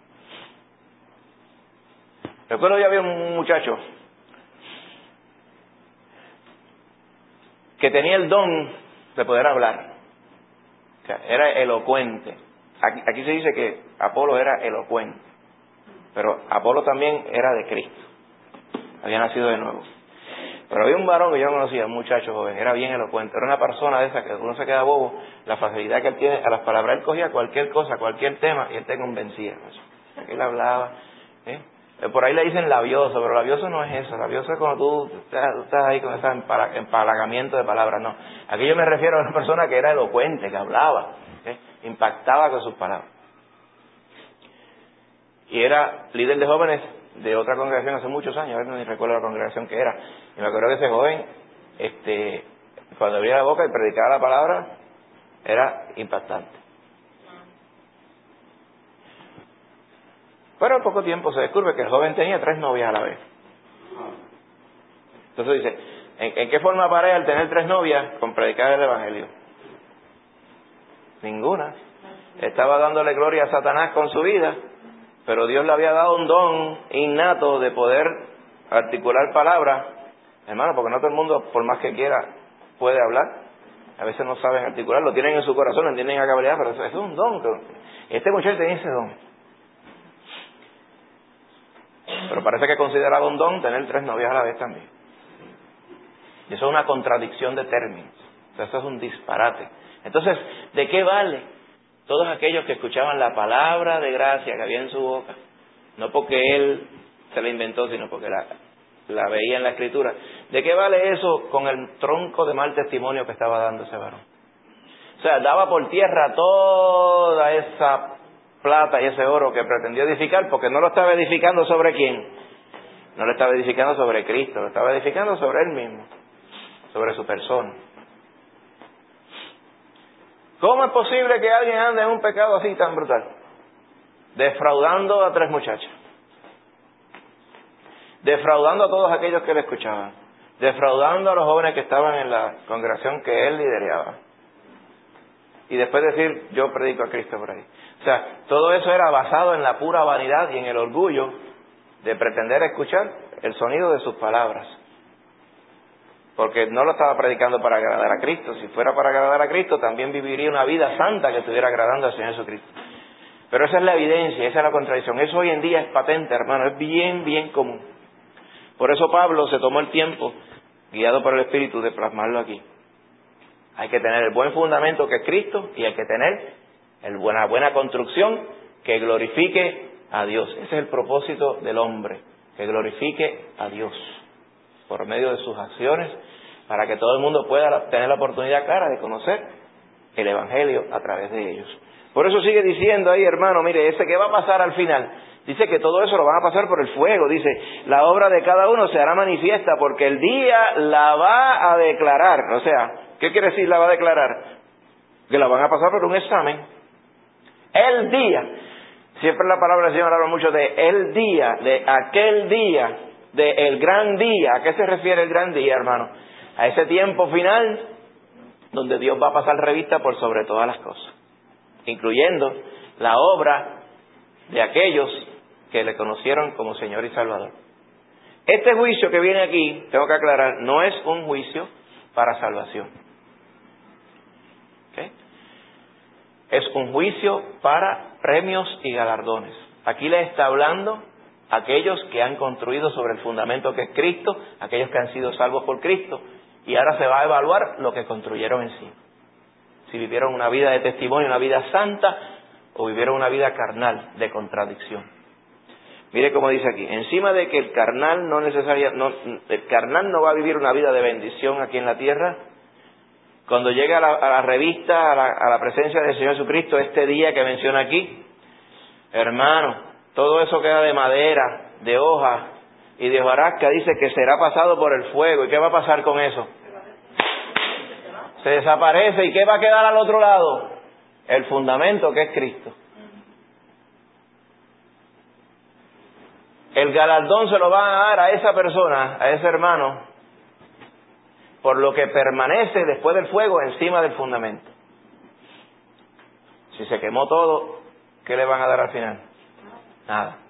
S1: Recuerdo, ya había un muchacho que tenía el don de poder hablar. O sea, era elocuente. Aquí, aquí se dice que Apolo era elocuente, pero Apolo también era de Cristo. Había nacido de nuevo. Pero había un varón que yo conocía, un muchacho joven, era bien elocuente. Era una persona de esa que uno se queda bobo, la facilidad que él tiene a las palabras. Él cogía cualquier cosa, cualquier tema, y él te convencía. Él hablaba, ¿eh? Por ahí le dicen labioso, pero labioso no es eso. Labioso es cuando tú estás, tú estás ahí con ese empalagamiento de palabras. No, aquí yo me refiero a una persona que era elocuente, que hablaba, ¿eh? Impactaba con sus palabras. y era líder de jóvenes de otra congregación hace muchos años, a ver, no ni recuerdo la congregación que era, y me acuerdo que ese joven, este, cuando abría la boca y predicaba la palabra, era impactante. Pero al poco tiempo se descubre que el joven tenía tres novias a la vez. Entonces dice, ¿en, en qué forma aparece el tener tres novias con predicar el evangelio? Ninguna. Estaba dándole gloria a Satanás con su vida, pero Dios le había dado un don innato de poder articular palabras. Hermano, porque no todo el mundo, por más que quiera, puede hablar. A veces no saben articular, lo tienen en su corazón, lo entienden a cabalidad, pero eso, eso es un don. Este muchacho tenía ese don. Pero parece que consideraba un don tener tres novias a la vez también. Y eso es una contradicción de términos. O sea, eso es un disparate. Entonces, ¿de qué vale todos aquellos que escuchaban la palabra de gracia que había en su boca? No porque él se la inventó, sino porque la, la veía en la Escritura. ¿De qué vale eso con el tronco de mal testimonio que estaba dando ese varón? O sea, daba por tierra toda esa plata y ese oro que pretendió edificar, porque no lo estaba edificando sobre quién. No lo estaba edificando sobre Cristo, lo estaba edificando sobre él mismo, sobre su persona. ¿Cómo es posible que alguien ande en un pecado así tan brutal? Defraudando a tres muchachas. Defraudando a todos aquellos que le escuchaban. Defraudando a los jóvenes que estaban en la congregación que él lideraba. Y después decir, yo predico a Cristo por ahí. O sea, todo eso era basado en la pura vanidad y en el orgullo de pretender escuchar el sonido de sus palabras. Porque no lo estaba predicando para agradar a Cristo. Si fuera para agradar a Cristo, también viviría una vida santa que estuviera agradando al Señor Jesucristo. Pero esa es la evidencia, esa es la contradicción. Eso hoy en día es patente, hermano, es bien, bien común. Por eso Pablo se tomó el tiempo, guiado por el Espíritu, de plasmarlo aquí. Hay que tener el buen fundamento que es Cristo y hay que tener el buena, buena construcción que glorifique a Dios. Ese es el propósito del hombre, que glorifique a Dios por medio de sus acciones, para que todo el mundo pueda tener la oportunidad clara de conocer el Evangelio a través de ellos. Por eso sigue diciendo ahí, hermano, mire, ese que va a pasar al final, dice que todo eso lo van a pasar por el fuego, dice, la obra de cada uno se hará manifiesta porque el día la va a declarar. O sea, ¿qué quiere decir la va a declarar? Que la van a pasar por un examen. El día, siempre la palabra del Señor habla mucho de el día, de aquel día, de el gran día. ¿A qué se refiere el gran día, hermano? A ese tiempo final donde Dios va a pasar revista por sobre todas las cosas, incluyendo la obra de aquellos que le conocieron como Señor y Salvador. Este juicio que viene aquí, tengo que aclarar, no es un juicio para salvación. ¿Okay? Es un juicio para premios y galardones. Aquí le está hablando a aquellos que han construido sobre el fundamento que es Cristo, aquellos que han sido salvos por Cristo, y ahora se va a evaluar lo que construyeron en sí. Si vivieron una vida de testimonio, una vida santa, o vivieron una vida carnal de contradicción. Mire cómo dice aquí, encima de que el carnal no necesaria, no, el carnal no va a vivir una vida de bendición aquí en la tierra, cuando llegue a la, a la revista, a la, a la presencia del Señor Jesucristo, este día que menciona aquí, hermano, todo eso queda de madera, de hoja y de hojarasca, dice que será pasado por el fuego. ¿Y qué va a pasar con eso? Se desaparece. ¿Y qué va a quedar al otro lado? El fundamento que es Cristo. El galardón se lo van a dar a esa persona, a ese hermano, por lo que permanece después del fuego encima del fundamento. Si se quemó todo, ¿qué le van a dar al final? Nada.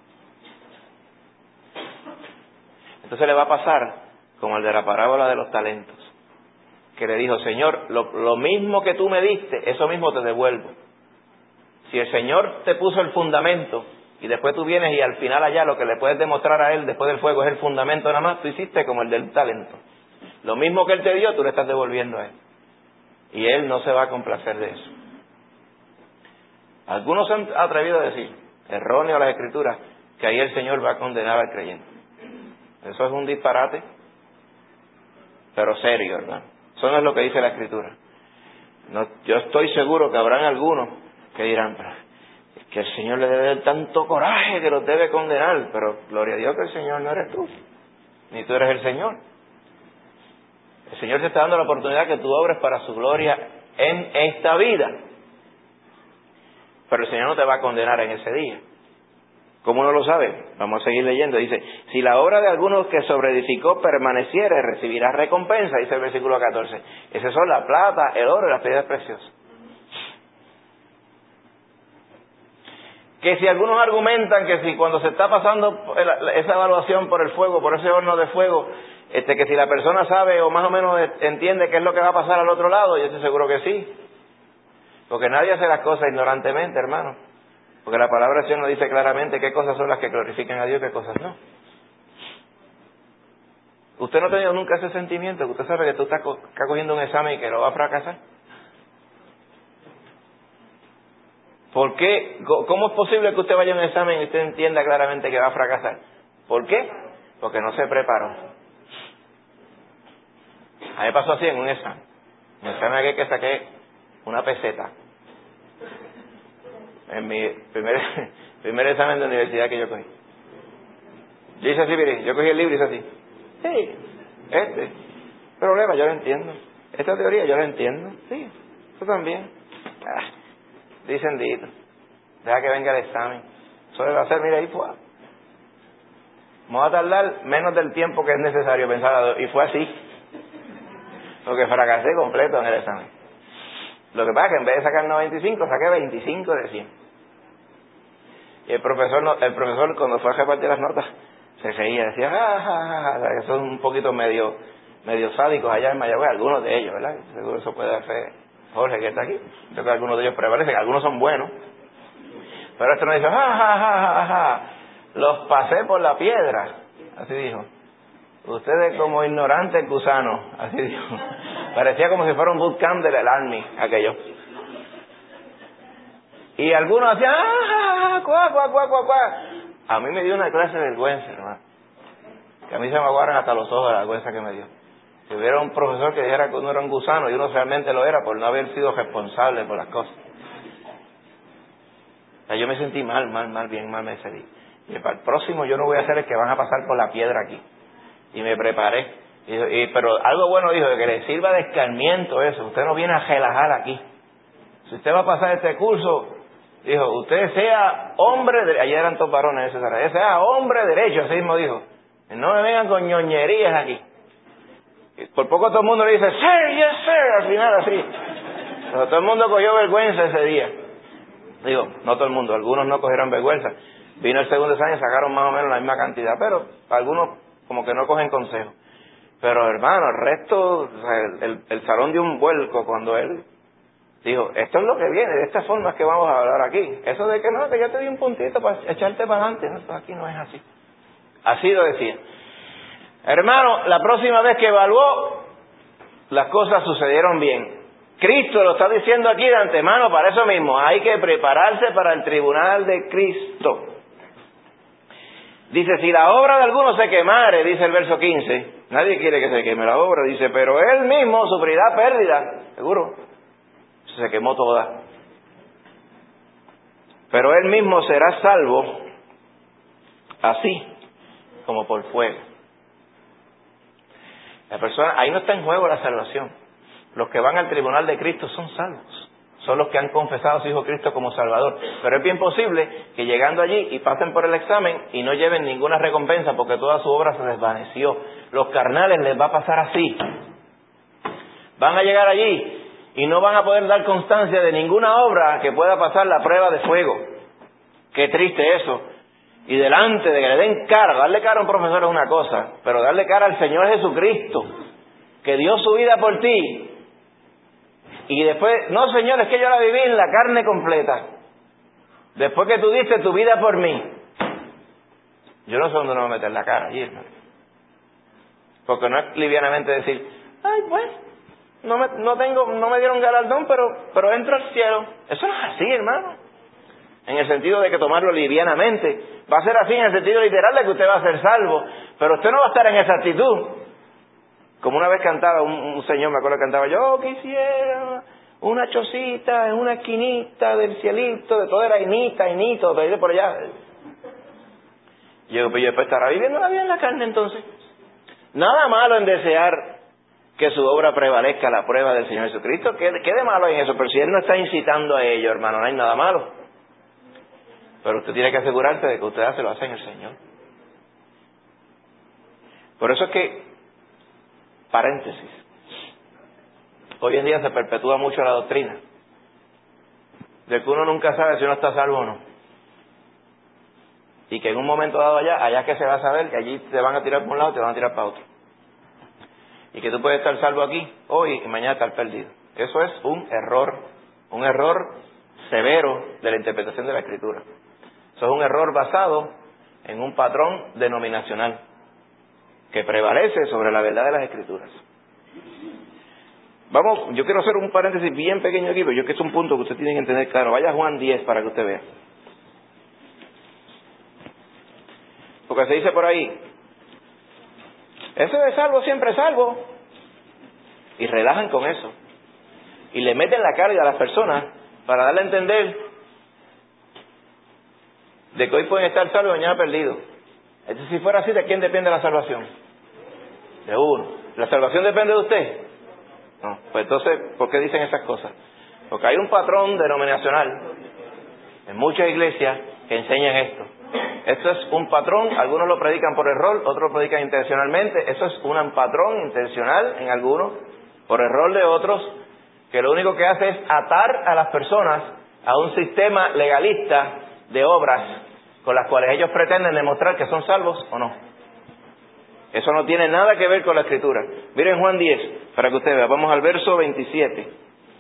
S1: Entonces le va a pasar como el de la parábola de los talentos, que le dijo, Señor, lo, lo mismo que tú me diste, eso mismo te devuelvo. Si el Señor te puso el fundamento y después tú vienes y al final allá lo que le puedes demostrar a Él después del fuego es el fundamento nada más, tú hiciste como el del talento. Lo mismo que Él te dio, tú le estás devolviendo a Él. Y Él no se va a complacer de eso. Algunos se han atrevido a decir, erróneo a las Escrituras, que ahí el Señor va a condenar al creyente. Eso es un disparate, pero serio, hermano. Eso no es lo que dice la Escritura. No, yo estoy seguro que habrán algunos que dirán, que el Señor le debe dar tanto coraje que los debe condenar, pero gloria a Dios que el Señor no eres tú, ni tú eres el Señor. El Señor te está dando la oportunidad que tú obres para su gloria en esta vida, pero el Señor no te va a condenar en ese día. ¿Cómo uno lo sabe? Vamos a seguir leyendo. Dice, si la obra de algunos que sobreedificó permaneciere, recibirá recompensa, dice el versículo catorce. Esas son la plata, el oro y las piedras preciosas. Que si algunos argumentan que si cuando se está pasando esa evaluación por el fuego, por ese horno de fuego, este, que si la persona sabe o más o menos entiende qué es lo que va a pasar al otro lado, yo estoy seguro que sí. Porque nadie hace las cosas ignorantemente, hermano. Porque la palabra del Señor nos dice claramente qué cosas son las que glorifican a Dios y qué cosas no. ¿Usted no ha tenido nunca ese sentimiento? Que usted sabe que tú estás co- está cogiendo un examen y que lo va a fracasar. ¿Por qué? ¿Cómo es posible que usted vaya a un examen y usted entienda claramente que va a fracasar? ¿Por qué? Porque no se preparó. A mí me pasó así en un examen. En un examen aquel que saqué una peseta. En mi primer, primer examen de universidad que yo cogí. Yo hice así, mire, yo cogí el libro y hice así. Sí, este problema yo lo entiendo. Esta teoría yo la entiendo. Sí, eso también. Ah, dicen dito. Deja que venga el examen. Eso debe hacer, mira, ahí fue. Me va a tardar menos del tiempo que es necesario pensar. Y fue así. Porque fracasé completo en el examen. Lo que pasa es que en vez de sacar noventa y cinco, saqué veinticinco de cien. Y el profesor, no, el profesor cuando fue a repartir las notas, se reía, decía, ja, ja, ja, ja, que son un poquito medio, medio sádicos allá en Mayagüez, algunos de ellos, ¿verdad? Seguro eso puede hacer Jorge que está aquí. Yo creo que algunos de ellos prevalecen, algunos son buenos. Pero este no dice, ja, ja, ja, ja, ja, los pasé por la piedra. Así dijo. Ustedes como ignorantes gusanos, así dijo. Parecía como si fuera un bootcamp del Army, aquello. Y algunos hacían, ¡ah, cuá, cuá, cuá, cuá, cuá! A mí me dio una clase de vergüenza, hermano. Que a mí se me aguaran hasta los ojos de la vergüenza que me dio. Si hubiera un profesor que dijera que uno era un gusano y uno realmente lo era por no haber sido responsable por las cosas. O sea, yo me sentí mal, mal, mal, bien mal me sentí. Y para el próximo yo no voy a ser el que van a pasar por la piedra aquí. Y me preparé. Y, y, pero algo bueno dijo, que le sirva de escarmiento eso. Usted no viene a relajar aquí. Si usted va a pasar este curso, dijo, usted sea hombre, de... ayer eran todos varones, ese sea hombre derecho, así mismo dijo. No me vengan con ñoñerías aquí. Y por poco todo el mundo le dice, sir, yes, sir, al final así. Pero todo el mundo cogió vergüenza ese día. Digo, no todo el mundo, algunos no cogieron vergüenza. Vino el segundo examen y sacaron más o menos la misma cantidad, pero algunos como que no cogen consejo. Pero hermano, el resto, o sea, el, el, el salón dio un vuelco cuando él dijo, esto es lo que viene, de esta forma es que vamos a hablar aquí. Eso de que no, que ya te di un puntito para echarte para adelante, no, aquí no es así. Así lo decía. Hermano, la próxima vez que evaluó, las cosas sucedieron bien. Cristo lo está diciendo aquí de antemano para eso mismo. Hay que prepararse para el tribunal de Cristo. Dice, si la obra de alguno se quemare, dice el verso quince, nadie quiere que se queme la obra, dice, pero él mismo sufrirá pérdida, seguro. Se quemó toda. Pero él mismo será salvo, así como por fuego. La persona, ahí no está en juego la salvación. Los que van al tribunal de Cristo son salvos. Son los que han confesado a su Hijo Cristo como Salvador. Pero es bien posible que llegando allí y pasen por el examen y no lleven ninguna recompensa porque toda su obra se desvaneció. Los carnales les va a pasar así. Van a llegar allí y no van a poder dar constancia de ninguna obra que pueda pasar la prueba de fuego. Qué triste eso. Y delante de que le den cara, darle cara a un profesor es una cosa, pero darle cara al Señor Jesucristo, que dio su vida por ti. Y después, no Señor, es que yo la viví en la carne completa. Después que tú diste tu vida por mí. Yo no sé dónde no voy a meter la cara allí, hermano. Porque no es livianamente decir, ay, pues, no me, no tengo, no me dieron galardón, pero, pero entro al cielo. Eso no es así, hermano. En el sentido de que tomarlo livianamente. Va a ser así en el sentido literal de que usted va a ser salvo. Pero usted no va a estar en esa actitud. Como una vez cantaba un, un señor, me acuerdo que cantaba, yo quisiera una chocita en una esquinita del cielito, de todo era Inita, Inito, de por allá. Yo, pues yo después estará viviendo la vida en la carne entonces. Nada malo en desear que su obra prevalezca la prueba del Señor Jesucristo. ¿Qué, qué de malo hay en eso? Pero si Él no está incitando a ello, hermano, no hay nada malo. Pero usted tiene que asegurarse de que usted hace lo hace en el Señor. Por eso es que, paréntesis, hoy en día se perpetúa mucho la doctrina de que uno nunca sabe si uno está salvo o no. Y que en un momento dado allá, allá que se va a saber, que allí te van a tirar por un lado y te van a tirar para otro. Y que tú puedes estar salvo aquí hoy y mañana estar perdido. Eso es un error, un error severo de la interpretación de la Escritura. Eso es un error basado en un patrón denominacional que prevalece sobre la verdad de las Escrituras. Vamos, yo quiero hacer un paréntesis bien pequeño aquí, pero yo creo que es un punto que usted tiene que entender claro. Vaya a Juan diez para que usted vea. Porque se dice por ahí, ese de salvo siempre es salvo. Y relajan con eso. Y le meten la carga a las personas para darle a entender de que hoy pueden estar salvos y mañana perdidos. Entonces, si fuera así, ¿de quién depende la salvación? De uno. ¿La salvación depende de usted? No. Pues entonces, ¿por qué dicen esas cosas? Porque hay un patrón denominacional en muchas iglesias que enseñan esto. Esto es un patrón, algunos lo predican por error, otros lo predican intencionalmente. Eso es un patrón intencional en algunos, por error de otros, que lo único que hace es atar a las personas a un sistema legalista de obras con las cuales ellos pretenden demostrar que son salvos o no. Eso no tiene nada que ver con la Escritura. Miren Juan diez, para que usted vea. Vamos al verso veintisiete.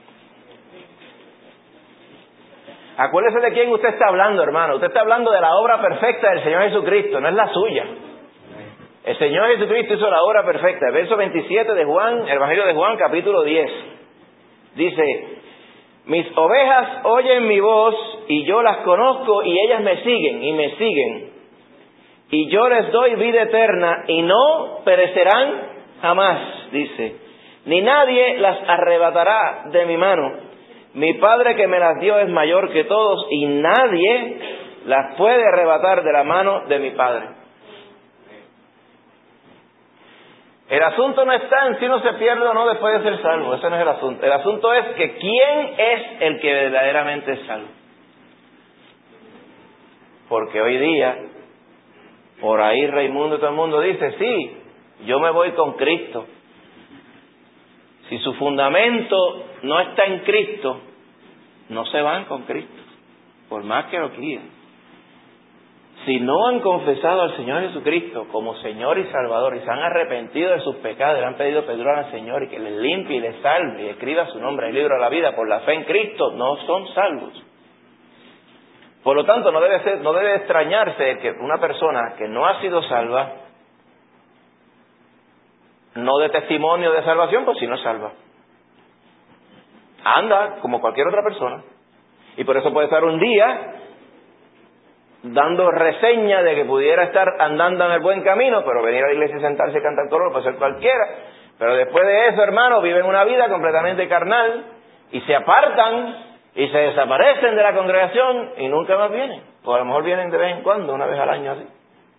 S1: Acuérdese de quién usted está hablando, hermano. Usted está hablando de la obra perfecta del Señor Jesucristo, no es la suya. El Señor Jesucristo hizo la obra perfecta. El verso veintisiete de Juan, el Evangelio de Juan, capítulo diez. Dice, mis ovejas oyen mi voz y yo las conozco y ellas me siguen y me siguen. Y yo les doy vida eterna y no perecerán jamás, dice. Ni nadie las arrebatará de mi mano. Mi Padre que me las dio es mayor que todos y nadie las puede arrebatar de la mano de mi Padre. El asunto no está en si uno se pierde o no después de ser salvo. Ese no es el asunto. El asunto es que quién es el que verdaderamente es salvo. Porque hoy día, por ahí Raimundo y todo el mundo dice, sí, yo me voy con Cristo. Si su fundamento no está en Cristo, no se van con Cristo, por más que lo quieran. Si no han confesado al Señor Jesucristo como Señor y Salvador y se han arrepentido de sus pecados y le han pedido perdón al Señor y que les limpie y les salve y escriba su nombre en el libro de la vida por la fe en Cristo, no son salvos. Por lo tanto, no debe ser, no debe extrañarse que una persona que no ha sido salva, no de testimonio de salvación, pues si no es salva. Anda como cualquier otra persona. Y por eso puede estar un día dando reseña de que pudiera estar andando en el buen camino, pero venir a la iglesia y sentarse y cantar coro puede ser cualquiera. Pero después de eso, hermano, viven una vida completamente carnal y se apartan y se desaparecen de la congregación y nunca más vienen. O a lo mejor vienen de vez en cuando, una vez al año así.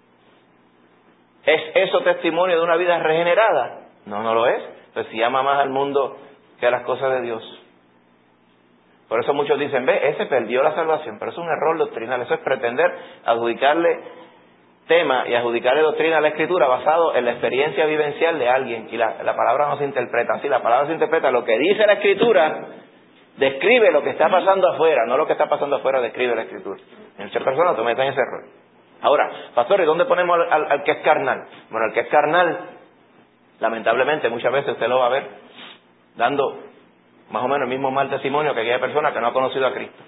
S1: ¿Es eso testimonio de una vida regenerada? No, no lo es. Pues si ama más al mundo que a las cosas de Dios. Por eso muchos dicen, ve, ese perdió la salvación, pero es un error doctrinal. Eso es pretender adjudicarle tema y adjudicarle doctrina a la Escritura basado en la experiencia vivencial de alguien. Y la, la palabra no se interpreta así, la palabra se interpreta lo que dice la Escritura, describe lo que está pasando afuera, no lo que está pasando afuera describe la Escritura. En muchas personas te meten ese error. Ahora, pastor, ¿y dónde ponemos al, al, al que es carnal? Bueno, el que es carnal, lamentablemente, muchas veces usted lo va a ver dando más o menos el mismo mal testimonio que aquella persona que no ha conocido a Cristo.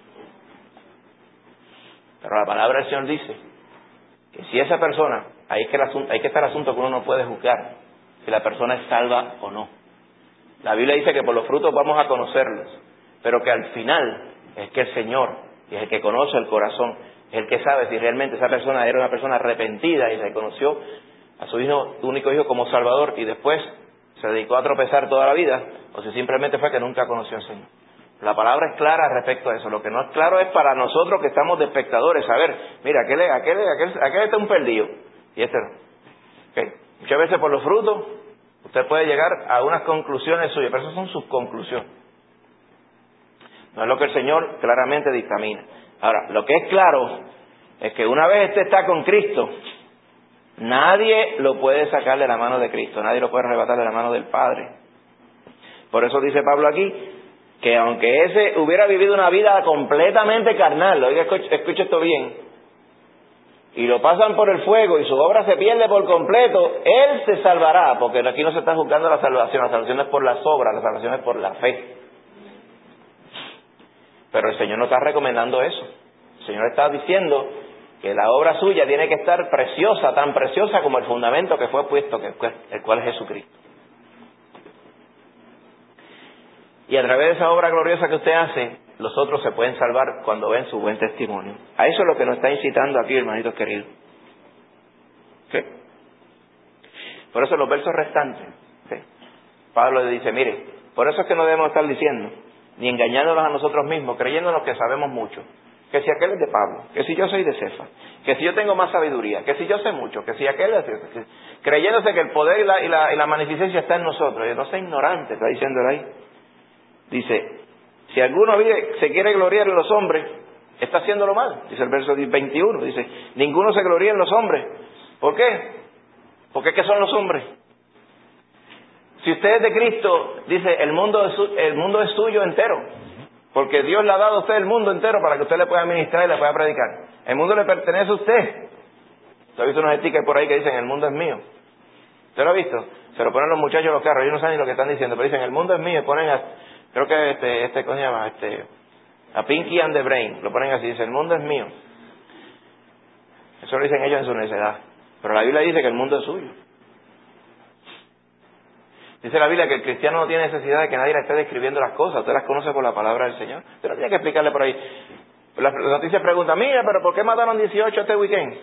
S1: Pero la palabra del Señor dice que si esa persona, ahí es que el asunto, ahí que está el asunto que uno no puede juzgar si la persona es salva o no. La Biblia dice que por los frutos vamos a conocerlos, pero que al final es que el Señor, que es el que conoce el corazón, es el que sabe si realmente esa persona era una persona arrepentida y reconoció a su hijo, único hijo como Salvador y después se dedicó a tropezar toda la vida, o si simplemente fue que nunca conoció al Señor. La palabra es clara respecto a eso. Lo que no es claro es para nosotros que estamos de espectadores. A ver, mira, aquel, aquel, aquel, aquel está un perdido y este no. ¿Okay? Muchas veces por los frutos usted puede llegar a unas conclusiones suyas, pero esas son sus conclusiones. No es lo que el Señor claramente dictamina. Ahora, lo que es claro es que una vez este está con Cristo, nadie lo puede sacar de la mano de Cristo, nadie lo puede arrebatar de la mano del Padre. Por eso dice Pablo aquí, que aunque ese hubiera vivido una vida completamente carnal, oiga, escuche esto bien, y lo pasan por el fuego y su obra se pierde por completo, él se salvará, porque aquí no se está juzgando la salvación, la salvación es por las obras, la salvación es por la fe. Pero el Señor no está recomendando eso. El Señor está diciendo que la obra suya tiene que estar preciosa, tan preciosa como el fundamento que fue puesto, que el cual es Jesucristo. Y a través de esa obra gloriosa que usted hace, los otros se pueden salvar cuando ven su buen testimonio. A eso es lo que nos está incitando aquí, hermanitos queridos. ¿Sí? Por eso los versos restantes, ¿sí? Pablo le dice, mire, por eso es que no debemos estar diciendo, ni engañándonos a nosotros mismos, creyéndonos que sabemos mucho. Que si aquel es de Pablo, que si yo soy de Cefas, que si yo tengo más sabiduría, que si yo sé mucho, que si aquel es de Cefas, creyéndose que el poder y la, y la, y la magnificencia está en nosotros. Y no sea ignorante, está diciéndole ahí. Dice, si alguno vive, se quiere gloriar en los hombres, está haciéndolo mal. Dice el verso veintiuno, dice, ninguno se gloría en los hombres. ¿Por qué? Porque ¿qué son los hombres? Si usted es de Cristo, dice, el mundo es, su, el mundo es suyo entero. Porque Dios le ha dado a usted el mundo entero para que usted le pueda ministrar y le pueda predicar. El mundo le pertenece a usted. ¿Usted ha visto unos stickers por ahí que dicen, el mundo es mío? ¿Usted lo ha visto? Se lo ponen los muchachos en los carros, ellos no saben ni lo que están diciendo, pero dicen, el mundo es mío, y ponen a, creo que este, este, ¿cómo se llama? Este, a Pinky and the Brain, lo ponen así, dice, el mundo es mío. Eso lo dicen ellos en su necedad. Pero la Biblia dice que el mundo es suyo. Dice la Biblia que el cristiano no tiene necesidad de que nadie le esté describiendo las cosas. Usted las conoce por la palabra del Señor. Usted no tiene que explicarle por ahí. Las noticias preguntan, mira, pero ¿por qué mataron dieciocho este weekend?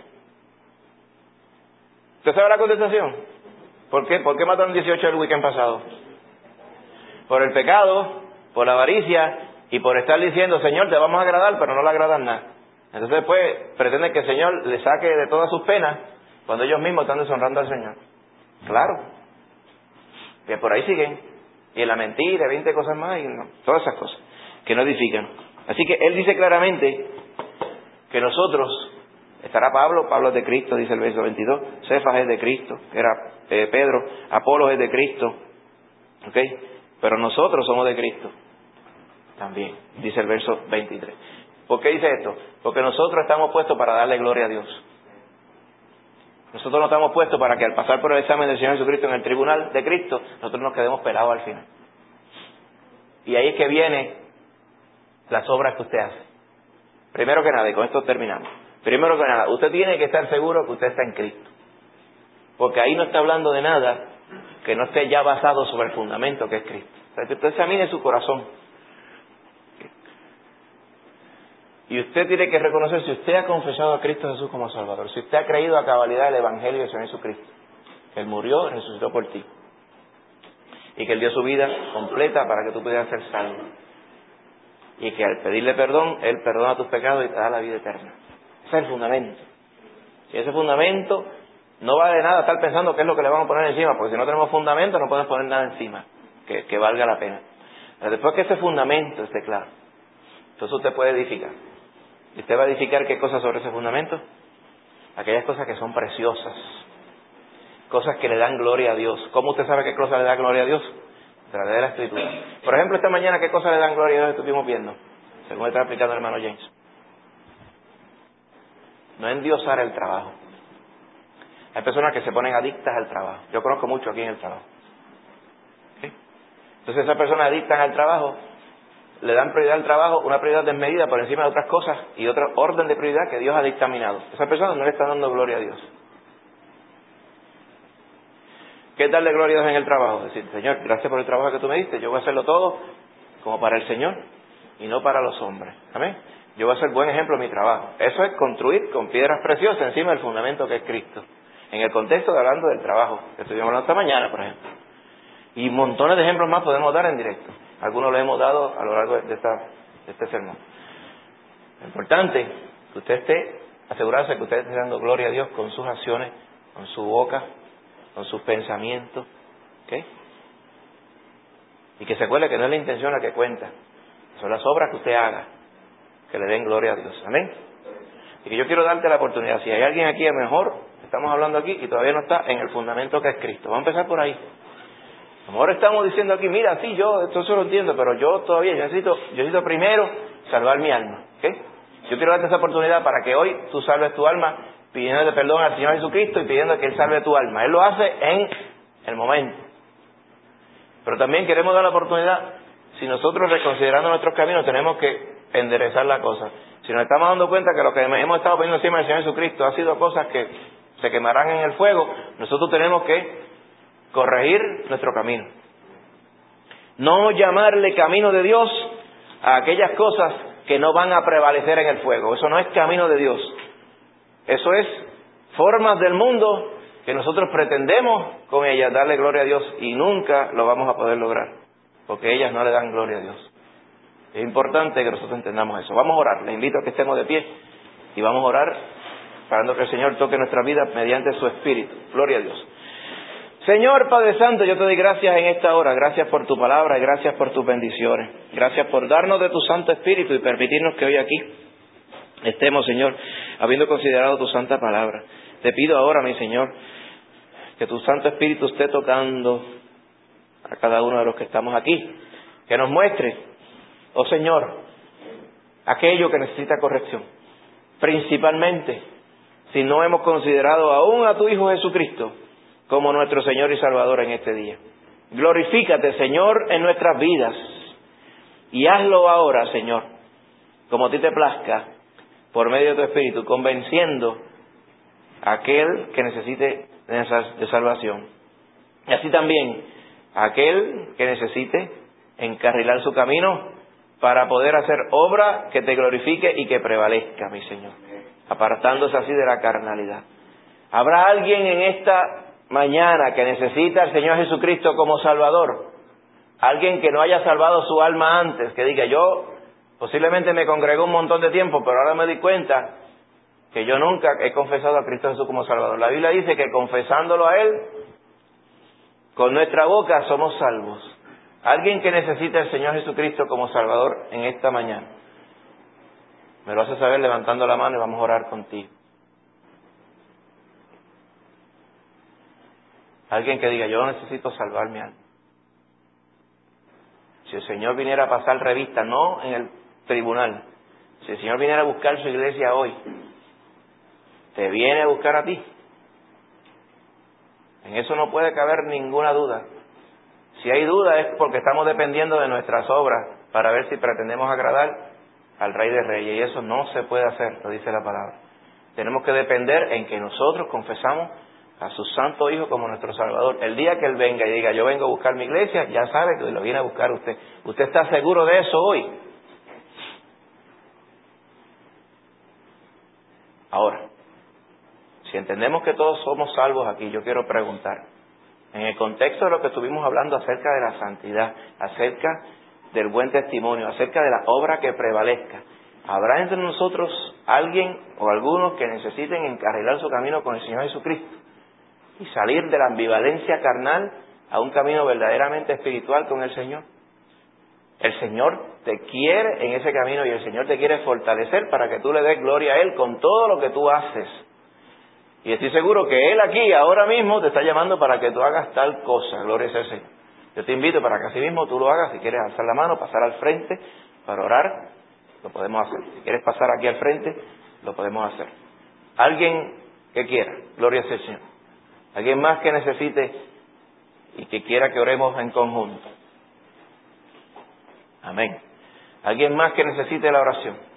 S1: ¿Usted sabe la contestación? ¿Por qué? ¿Por qué mataron dieciocho el weekend pasado? Por el pecado, por la avaricia y por estar diciendo, Señor, te vamos a agradar, pero no le agradan nada. Entonces después pretenden que el Señor le saque de todas sus penas cuando ellos mismos están deshonrando al Señor. Claro. Que por ahí siguen, y en la mentira, veinte cosas más, y no, todas esas cosas que no edifican. Así que él dice claramente que nosotros, estará Pablo, Pablo es de Cristo, dice el verso veintidós, Cefas es de Cristo, era eh, Pedro, Apolos es de Cristo, ¿ok? Pero nosotros somos de Cristo también, dice el verso veintitrés. ¿Por qué dice esto? Porque nosotros estamos puestos para darle gloria a Dios. Nosotros no estamos puestos para que al pasar por el examen del Señor Jesucristo en el tribunal de Cristo, nosotros nos quedemos pelados al final. Y ahí es que vienen las obras que usted hace. Primero que nada, y con esto terminamos. Primero que nada, usted tiene que estar seguro que usted está en Cristo. Porque ahí no está hablando de nada que no esté ya basado sobre el fundamento que es Cristo. O sea, que usted examine su corazón. Y usted tiene que reconocer si usted ha confesado a Cristo Jesús como Salvador, si usted ha creído a cabalidad el Evangelio del Señor Jesucristo, que Él murió y resucitó por ti, y que Él dio su vida completa para que tú pudieras ser salvo, y que al pedirle perdón, Él perdona tus pecados y te da la vida eterna. Ese es el fundamento. Si ese fundamento no vale de nada estar pensando qué es lo que le vamos a poner encima, porque si no tenemos fundamento no podemos poner nada encima que, que valga la pena. Pero después que ese fundamento esté claro, entonces usted puede edificar. ¿Y usted va a edificar qué cosas sobre ese fundamento? Aquellas cosas que son preciosas, cosas que le dan gloria a Dios. ¿Cómo usted sabe qué cosas le da gloria a Dios? A través de la Escritura. Por ejemplo, esta mañana, ¿qué cosas le dan gloria a Dios? Estuvimos viendo, según está explicando el hermano James. No endiosar el trabajo. Hay personas que se ponen adictas al trabajo. Yo conozco mucho aquí en el trabajo. ¿Sí? Entonces esas personas adictas al trabajo le dan prioridad al trabajo, una prioridad desmedida por encima de otras cosas y otro orden de prioridad que Dios ha dictaminado. Esas personas no le están dando gloria a Dios. ¿Qué es darle gloria a Dios en el trabajo? Decir, Señor, gracias por el trabajo que tú me diste, yo voy a hacerlo todo como para el Señor y no para los hombres. Amén. Yo voy a ser buen ejemplo en mi trabajo. Eso es construir con piedras preciosas encima del fundamento que es Cristo. En el contexto de hablando del trabajo, que estuvimos hablando esta mañana, por ejemplo. Y montones de ejemplos más podemos dar en directo. Algunos le hemos dado a lo largo de, esta, de este sermón. Lo importante es que usted esté, asegurarse que usted esté dando gloria a Dios con sus acciones, con su boca, con sus pensamientos, ¿ok? Y que se acuerde que no es la intención la que cuenta, son las obras que usted haga, que le den gloria a Dios. Amén. Y que yo quiero darte la oportunidad, si hay alguien aquí, a lo mejor estamos hablando aquí y todavía no está en el fundamento que es Cristo. Vamos a empezar por ahí. A lo mejor estamos diciendo aquí, mira, sí, yo esto se lo entiendo, pero yo todavía yo necesito, yo necesito primero salvar mi alma. ¿Ok? Yo quiero darte esa oportunidad para que hoy tú salves tu alma pidiéndole perdón al Señor Jesucristo y pidiendo que Él salve tu alma. Él lo hace en el momento. Pero también queremos dar la oportunidad, si nosotros reconsiderando nuestros caminos tenemos que enderezar la cosa. Si nos estamos dando cuenta que lo que hemos estado poniendo encima del Señor Jesucristo ha sido cosas que se quemarán en el fuego, nosotros tenemos que corregir nuestro camino. No llamarle camino de Dios a aquellas cosas que no van a prevalecer en el fuego. Eso no es camino de Dios. Eso es formas del mundo que nosotros pretendemos con ellas darle gloria a Dios y nunca lo vamos a poder lograr, porque ellas no le dan gloria a Dios. Es importante que nosotros entendamos eso. Vamos a orar. Les invito a que estemos de pie y vamos a orar esperando que el Señor toque nuestra vida mediante su Espíritu. Gloria a Dios. Señor Padre Santo, yo te doy gracias en esta hora. Gracias por tu palabra y gracias por tus bendiciones. Gracias por darnos de tu Santo Espíritu y permitirnos que hoy aquí estemos, Señor, habiendo considerado tu santa palabra. Te pido ahora, mi Señor, que tu Santo Espíritu esté tocando a cada uno de los que estamos aquí. Que nos muestre, oh Señor, aquello que necesita corrección. Principalmente, si no hemos considerado aún a tu Hijo Jesucristo como nuestro Señor y Salvador en este día. Glorifícate, Señor, en nuestras vidas. Y hazlo ahora, Señor, como a ti te plazca, por medio de tu Espíritu, convenciendo a aquel que necesite de salvación. Y así también, a aquel que necesite encarrilar su camino para poder hacer obra que te glorifique y que prevalezca, mi Señor, apartándose así de la carnalidad. ¿Habrá alguien en esta mañana que necesita al Señor Jesucristo como Salvador? Alguien que no haya salvado su alma antes, que diga, yo posiblemente me congregó un montón de tiempo, pero ahora me di cuenta que yo nunca he confesado a Cristo Jesús como Salvador. La Biblia dice que confesándolo a Él, con nuestra boca somos salvos. Alguien que necesita al Señor Jesucristo como Salvador en esta mañana, me lo hace saber levantando la mano y vamos a orar contigo. Alguien que diga, yo necesito salvar mi alma. Si el Señor viniera a pasar revista, no en el tribunal, si el Señor viniera a buscar su iglesia hoy, te viene a buscar a ti. En eso no puede caber ninguna duda. Si hay duda es porque estamos dependiendo de nuestras obras para ver si pretendemos agradar al Rey de Reyes. Y eso no se puede hacer, lo dice la palabra. Tenemos que depender en que nosotros confesamos a su Santo Hijo como nuestro Salvador. El día que Él venga y diga, yo vengo a buscar mi iglesia, ya sabe que lo viene a buscar usted. ¿Usted está seguro de eso hoy? Ahora, si entendemos que todos somos salvos aquí, yo quiero preguntar, en el contexto de lo que estuvimos hablando acerca de la santidad, acerca del buen testimonio, acerca de la obra que prevalezca, ¿habrá entre nosotros alguien o algunos que necesiten encarrilar su camino con el Señor Jesucristo y salir de la ambivalencia carnal a un camino verdaderamente espiritual con el Señor? El Señor te quiere en ese camino y el Señor te quiere fortalecer para que tú le des gloria a Él con todo lo que tú haces. Y estoy seguro que Él aquí, ahora mismo, te está llamando para que tú hagas tal cosa. Gloria sea al Señor. Yo te invito para que así mismo tú lo hagas. Si quieres alzar la mano, pasar al frente para orar, lo podemos hacer. Si quieres pasar aquí al frente, lo podemos hacer. Alguien que quiera, gloria sea al Señor. Alguien más que necesite y que quiera que oremos en conjunto. Amén. Alguien más que necesite la oración.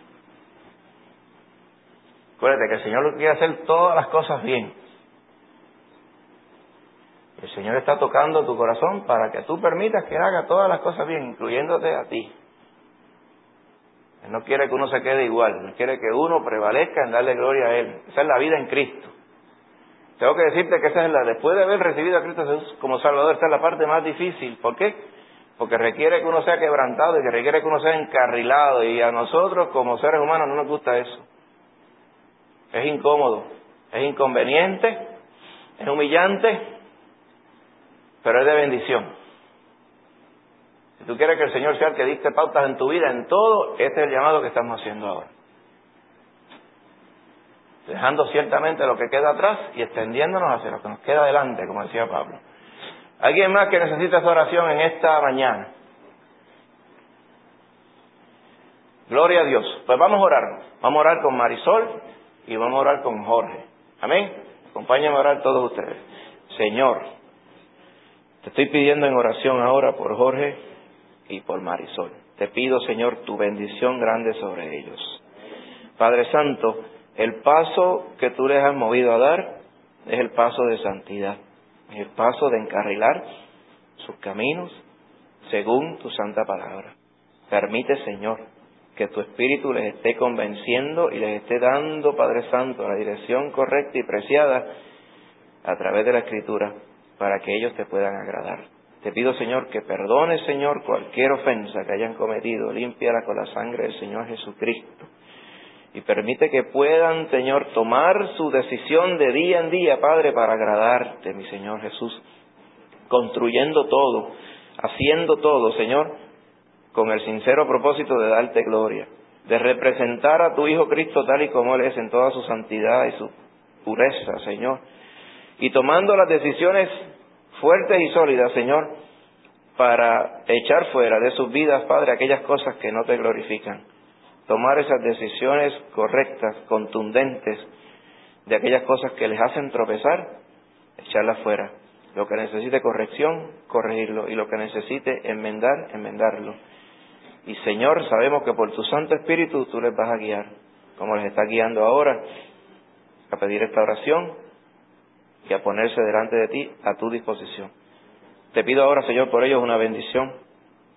S1: Acuérdate que el Señor quiere hacer todas las cosas bien. El Señor está tocando tu corazón para que tú permitas que Él haga todas las cosas bien, incluyéndote a ti. Él no quiere que uno se quede igual. Él quiere que uno prevalezca en darle gloria a Él. Esa es la vida en Cristo. Tengo que decirte que esa es la, después de haber recibido a Cristo Jesús como Salvador, esta es la parte más difícil. ¿Por qué? porque requiere que uno sea quebrantado y que requiere que uno sea encarrilado, y a nosotros como seres humanos no nos gusta eso. Es incómodo, es inconveniente, es humillante, pero es de bendición. Si tú quieres que el Señor sea el que dicte pautas en tu vida, en todo, este es el llamado que estamos haciendo ahora. Dejando ciertamente lo que queda atrás y extendiéndonos hacia lo que nos queda adelante, como decía Pablo. ¿Alguien más que necesita esa oración en esta mañana? Gloria a Dios. Pues vamos a orar. Vamos a orar con Marisol y vamos a orar con Jorge. Amén. Acompáñenme a orar todos ustedes. Señor, te estoy pidiendo en oración ahora por Jorge y por Marisol. Te pido, Señor, tu bendición grande sobre ellos. Padre Santo, el paso que tú les has movido a dar es el paso de santidad, es el paso de encarrilar sus caminos según tu santa palabra. Permite, Señor, que tu Espíritu les esté convenciendo y les esté dando, Padre Santo, la dirección correcta y preciada a través de la Escritura para que ellos te puedan agradar. Te pido, Señor, que perdones, Señor, cualquier ofensa que hayan cometido, límpiala con la sangre del Señor Jesucristo. Y permite que puedan, Señor, tomar su decisión de día en día, Padre, para agradarte, mi Señor Jesús, construyendo todo, haciendo todo, Señor, con el sincero propósito de darte gloria, de representar a tu Hijo Cristo tal y como Él es en toda su santidad y su pureza, Señor, y tomando las decisiones fuertes y sólidas, Señor, para echar fuera de sus vidas, Padre, aquellas cosas que no te glorifican. Tomar esas decisiones correctas, contundentes, de aquellas cosas que les hacen tropezar, echarlas fuera. Lo que necesite corrección, corregirlo. Y lo que necesite enmendar, enmendarlo. Y Señor, sabemos que por tu Santo Espíritu tú les vas a guiar, como les está guiando ahora, a pedir esta oración y a ponerse delante de ti a tu disposición. Te pido ahora, Señor, por ellos una bendición.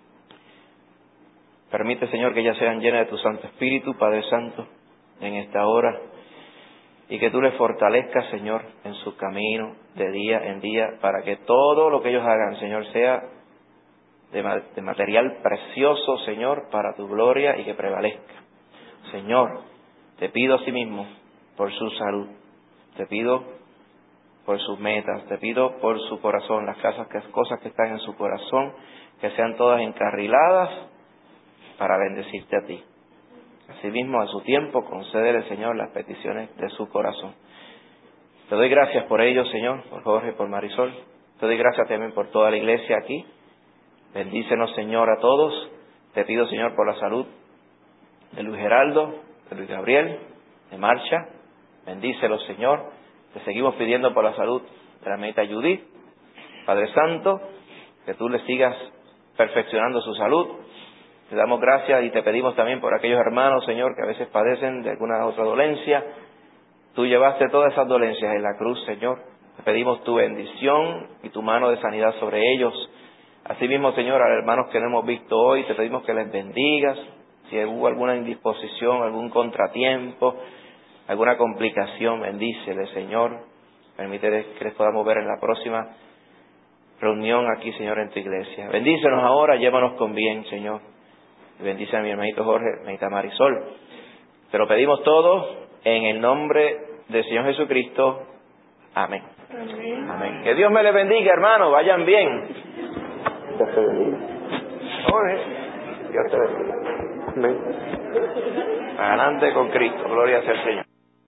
S1: Permite, Señor, que ellas sean llenas de tu Santo Espíritu, Padre Santo, en esta hora, y que tú les fortalezcas, Señor, en su camino de día en día, para que todo lo que ellos hagan, Señor, sea de, ma- de material precioso, Señor, para tu gloria y que prevalezca. Señor, te pido asimismo por su salud, te pido por sus metas, te pido por su corazón, las casas, las cosas que están en su corazón, que sean todas encarriladas para bendecirte a ti. Asimismo, a su tiempo, concédele, Señor, las peticiones de su corazón. Te doy gracias por ellos, Señor, por Jorge, por Marisol. Te doy gracias también por toda la iglesia aquí. Bendícenos, Señor, a todos. Te pido, Señor, por la salud de Luis Geraldo, de Luis Gabriel, de Marcha. Bendícelos, Señor. Te seguimos pidiendo por la salud de la hermanita Judith. Padre Santo, que tú le sigas perfeccionando su salud. Te damos gracias y te pedimos también por aquellos hermanos, Señor, que a veces padecen de alguna otra dolencia. Tú llevaste todas esas dolencias en la cruz, Señor. Te pedimos tu bendición y tu mano de sanidad sobre ellos. Asimismo, Señor, a los hermanos que no hemos visto hoy, te pedimos que les bendigas. Si hubo alguna indisposición, algún contratiempo, alguna complicación, bendícele, Señor. Permítele que les podamos ver en la próxima reunión aquí, Señor, en tu iglesia. Bendícenos ahora, llévanos con bien, Señor. Y bendice a mi hermanito Jorge, hermanita Marisol. Te lo pedimos todo en el nombre del Señor Jesucristo. Amén. Amén. Amén. Que Dios me les bendiga, hermano. Vayan bien. Dios te bendiga. Jorge, Dios te bendiga. Amén. Adelante con Cristo. Gloria sea al Señor.